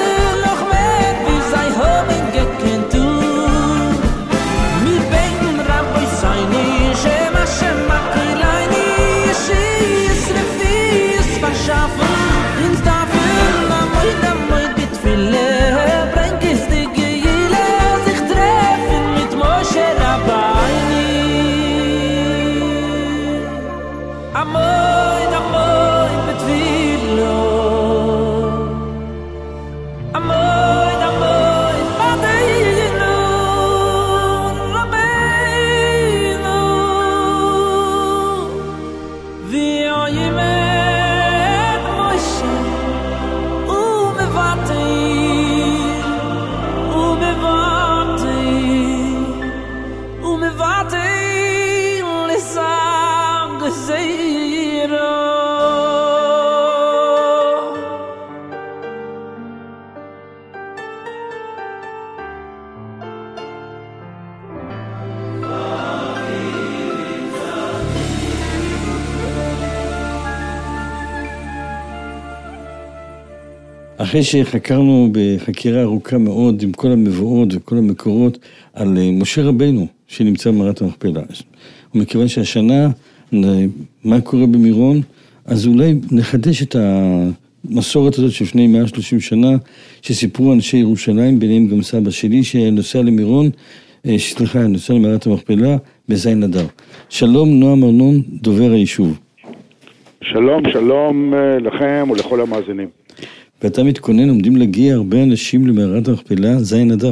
Schaffen ins Tafel, am Moid, am Moid, bitfile אחרי שחקרנו בחקירה ארוכה מאוד עם כל המבואות וכל המקורות על משה רבנו שנמצא במערת המכפלה. ומכיוון שהשנה, מה קורה במירון, אז אולי נחדש את המסורת הזאת של לפני מאה ושלושים שנה, שסיפרו אנשי ירושלים, ביניהם גם סבא שלי, שנוסע למירון, סליחה, נוסע למערת המכפלה, בזין אדר. שלום, נועם ארנון, דובר היישוב. שלום, שלום לכם ולכל המאזינים. ואתה מתכונן, עומדים להגיע הרבה אנשים למערת המכפלה, זין אדר.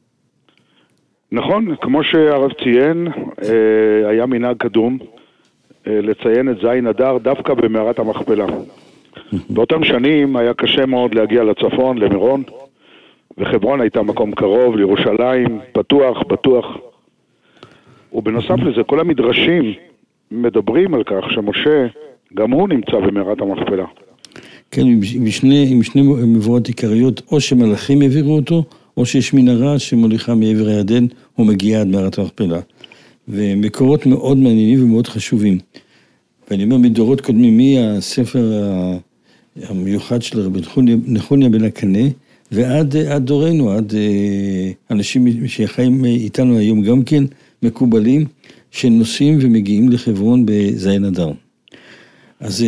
נכון, כמו שהרב ציין, היה מנהג קדום לציין את זין אדר דווקא במערת המכפלה. באותם שנים היה קשה מאוד להגיע לצפון, למירון, וחברון הייתה מקום קרוב, לירושלים, פתוח, בטוח. ובנוסף לזה, כל המדרשים מדברים על כך שמשה, גם הוא נמצא במערת המכפלה. כן, עם שני, עם שני מבואות עיקריות, או שמלאכים העבירו אותו, או שיש מנהרה שמוליכה מעבר הירדן, הוא מגיע עד מערת המכפלה. ומקורות מאוד מעניינים ומאוד חשובים. ואני אומר, מדורות קודמים, מהספר המיוחד של רבי נחוניה בן הקנה, ועד עד דורנו, עד אנשים שחיים איתנו היום גם כן, מקובלים, שנוסעים ומגיעים לחברון בזין אדר. אז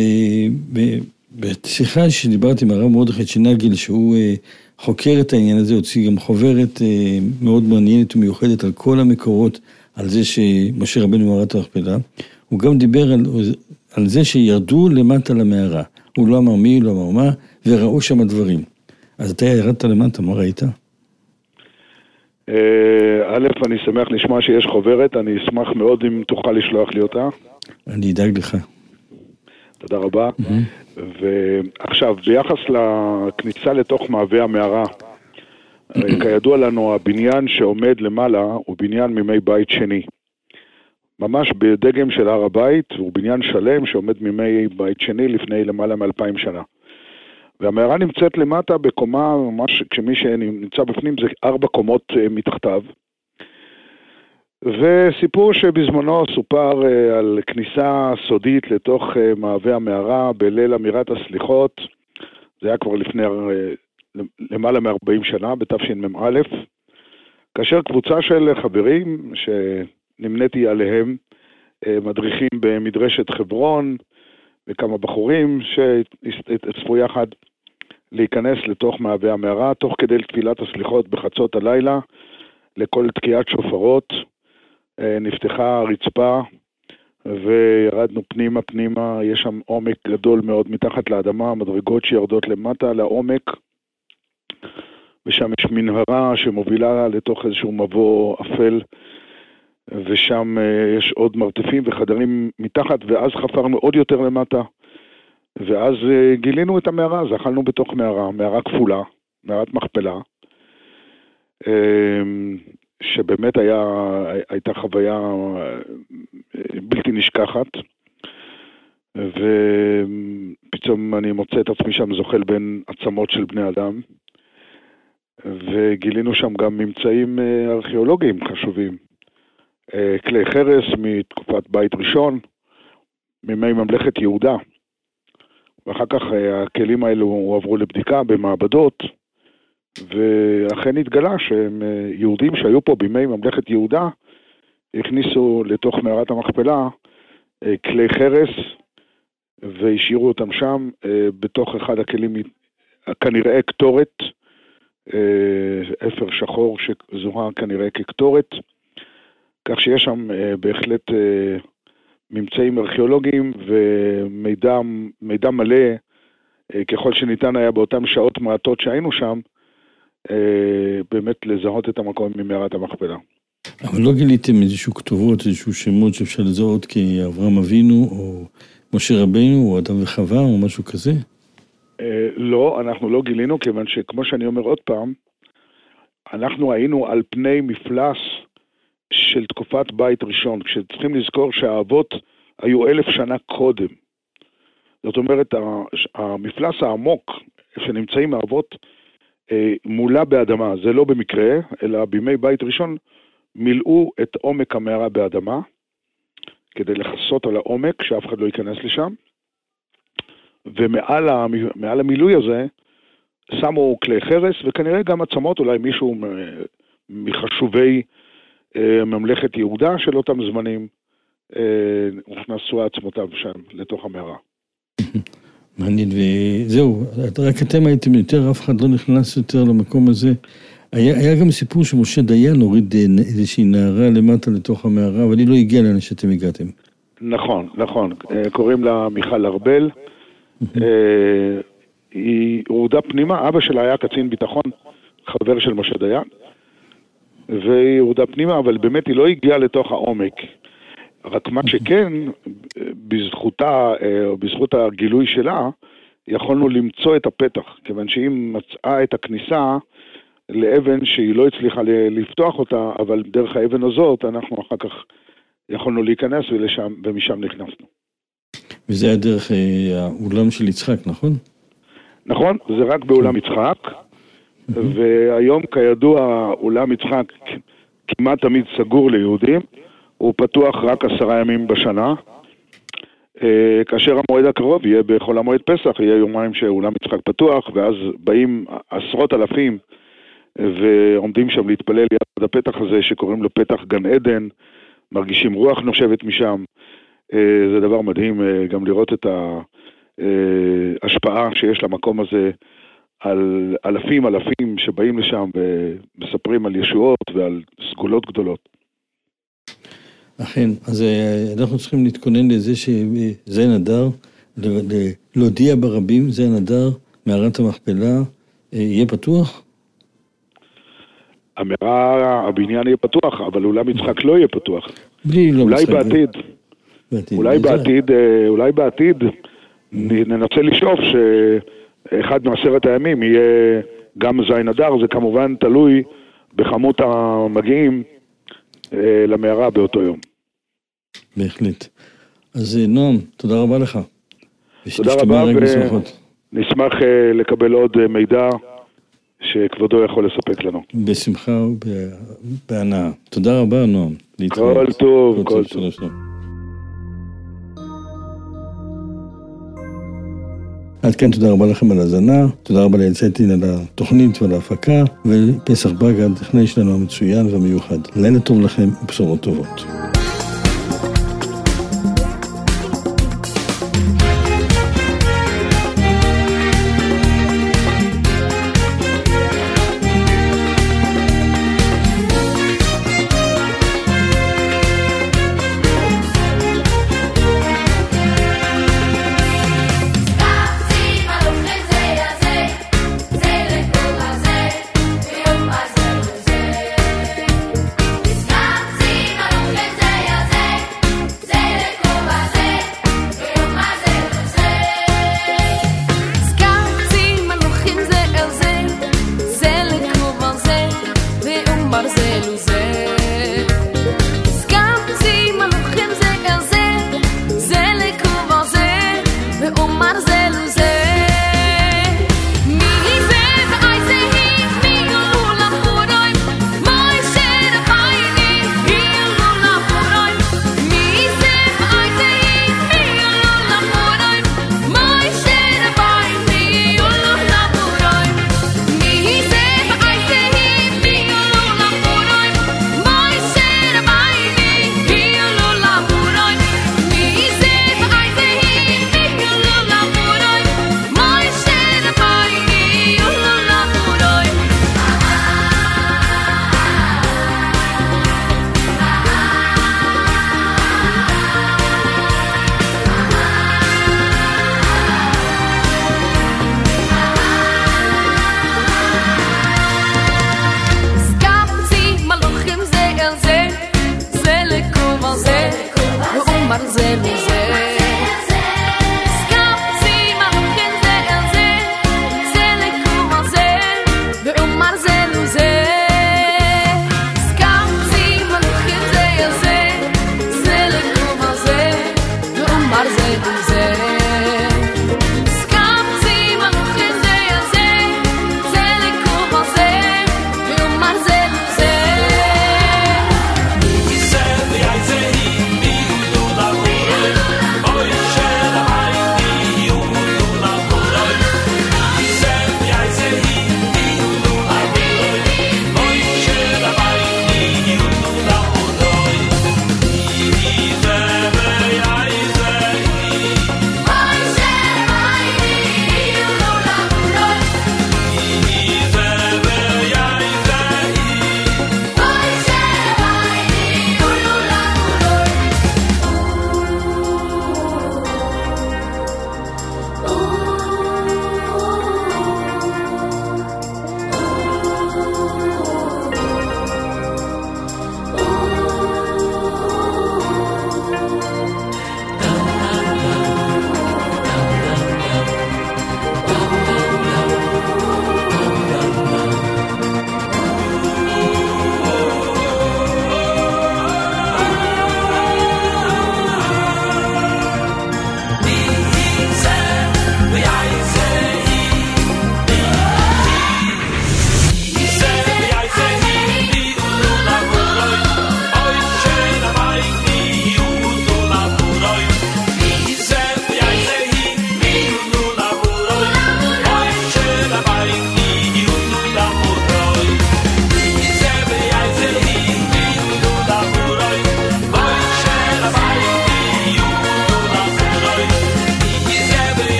בשיחה שדיברתי עם הרב מרדכי צ'נגל, שהוא חוקר את העניין הזה, הוציא גם חוברת מאוד מעניינת ומיוחדת על כל המקורות, על זה שמשה רבנו במערת המכפלה, הוא גם דיבר על, על זה שירדו למטה למערה, הוא לא אמר מי, לא אמר מה, וראו שם דברים. אז אתה ירדת למטה, מה ראית? א', אני שמח לשמוע שיש חוברת, אני אשמח מאוד אם תוכל לשלוח לי אותה. אני אדאג לך. תודה רבה. Mm-hmm. ועכשיו, ביחס לכניסה לתוך מעבה המערה, כידוע לנו, הבניין שעומד למעלה הוא בניין מימי בית שני. ממש בדגם של הר הבית, הוא בניין שלם שעומד מימי בית שני לפני למעלה מאלפיים שנה. והמערה נמצאת למטה בקומה, ממש כשמי שנמצא בפנים זה ארבע קומות מתחתיו. וסיפור שבזמנו סופר על כניסה סודית לתוך מעבה המערה בליל אמירת הסליחות, זה היה כבר לפני למעלה מ-ארבעים שנה, בתשמ"א, כאשר קבוצה של חברים שנמניתי עליהם, מדריכים במדרשת חברון, וכמה בחורים שהצטרפו יחד להיכנס לתוך מעבה המערה, תוך כדי תפילת הסליחות בחצות הלילה, לכל תקיעת שופרות, נפתחה הרצפה, וירדנו פנימה פנימה, יש שם עומק גדול מאוד מתחת לאדמה, מדרגות שירדות למטה לעומק, ושם יש מנהרה שמובילה לתוך איזשהו מבוא אפל, ושם יש עוד מרתפים וחדרים מתחת, ואז חפרנו עוד יותר למטה, ואז גילינו את המערה, זכלנו בתוך מערה, מערה כפולה, מערת מכפלה, שבאמת היה, הייתה חוויה בלתי נשכחת, ופתאום אני מוצא את עצמי שם זוחל בין עצמות של בני אדם, וגילינו שם גם ממצאים ארכיאולוגיים חשובים, כלי חרס מתקופת בית ראשון, מימי ממלכת יהודה, ואחר כך הכלים האלו הועברו לבדיקה במעבדות, ואכן התגלה שהם יהודים שהיו פה בימי ממלכת יהודה, הכניסו לתוך מערת המכפלה כלי חרס, והשאירו אותם שם בתוך אחד הכלים, כנראה קטורת, אפר שחור שזוהה כנראה כקטורת, כך שיש שם בהחלט ממצאים ארכיאולוגיים ומידע מידע מלא, ככל שניתן היה באותן שעות מעטות שהיינו שם, באמת לזהות את המקום ממערת המכפלה. אבל לא גיליתם איזשהו כתובות, איזשהו שמות שאפשר לזהות כאברהם אבינו או משה רבנו או אדם וחווה או משהו כזה? לא, אנחנו לא גילינו, כיוון שכמו שאני אומר עוד פעם, אנחנו היינו על פני מפלס של תקופת בית ראשון, כשצריכים לזכור שהאבות היו אלף שנה קודם. זאת אומרת, המפלס העמוק שנמצאים האבות מולה באדמה, זה לא במקרה, אלא בימי בית ראשון מילאו את עומק המערה באדמה, כדי לחסות על העומק, שאף אחד לא ייכנס לשם, ומעל מעל המילוי הזה, שמו כלי חרס, וכנראה גם עצמות, אולי מישהו מחשובי ממלכת יהודה של אותם זמנים, הוכנסו עצמותיו שם, לתוך המערה. מעניין, וזהו, רק אתם הייתם יותר, אף אחד לא נכנס יותר למקום הזה. היה, היה גם סיפור שמשה דיין הוריד איזושהי נערה למטה לתוך המערה, אבל היא לא הגיעה לאן שאתם הגעתם. נכון, נכון. קוראים לה מיכל ארבל. היא הורדה פנימה, אבא שלה היה קצין ביטחון, חבר של משה דיין, והיא הורדה פנימה, אבל באמת היא לא הגיעה לתוך העומק. רק מה שכן, בזכותה, או בזכות הגילוי שלה, יכולנו למצוא את הפתח, כיוון שהיא מצאה את הכניסה לאבן שהיא לא הצליחה לפתוח אותה, אבל דרך האבן הזאת אנחנו אחר כך יכולנו להיכנס ולשם, ומשם נכנסנו. וזה היה דרך האולם של יצחק, נכון? נכון, זה רק באולם יצחק, והיום כידוע אולם יצחק כמעט תמיד סגור ליהודים, הוא פתוח רק עשרה ימים בשנה, כאשר המועד הקרוב יהיה בחול המועד פסח, יהיה יומיים שאולם יצחק פתוח, ואז באים עשרות אלפים ועומדים שם להתפלל ליד הפתח הזה שקוראים לו פתח גן עדן, מרגישים רוח נושבת משם. זה דבר מדהים גם לראות את ההשפעה שיש למקום הזה על אלפים אלפים שבאים לשם ומספרים על ישועות ועל סגולות גדולות. אכן, אז אנחנו צריכים להתכונן לזה שזין הדר, להודיע ברבים, זין הדר, מערת המכפלה, יהיה פתוח? המערה, הבניין יהיה פתוח, אבל אולם יצחק לא יהיה פתוח. בלי לא אולי משחק. בעתיד, בעתיד. אולי בעתיד, אולי בעתיד ננסה לשאוף שאחד מעשרת הימים יהיה גם זין הדר, זה כמובן תלוי בכמות המגיעים למערה באותו יום. בהחלט. אז נועם, תודה רבה לך. תודה רבה, ונשמח לקבל עוד מידע שכבודו יכול לספק לנו. בשמחה ובהנאה. תודה רבה, נועם. כל טוב, כל טוב. עד כאן תודה רבה לכם על הזנה, תודה רבה ליצאתין על התוכנית ועל ההפקה, ופסח בגד, טכנאי שלנו המצוין והמיוחד. לילה טוב לכם ובשורות טובות.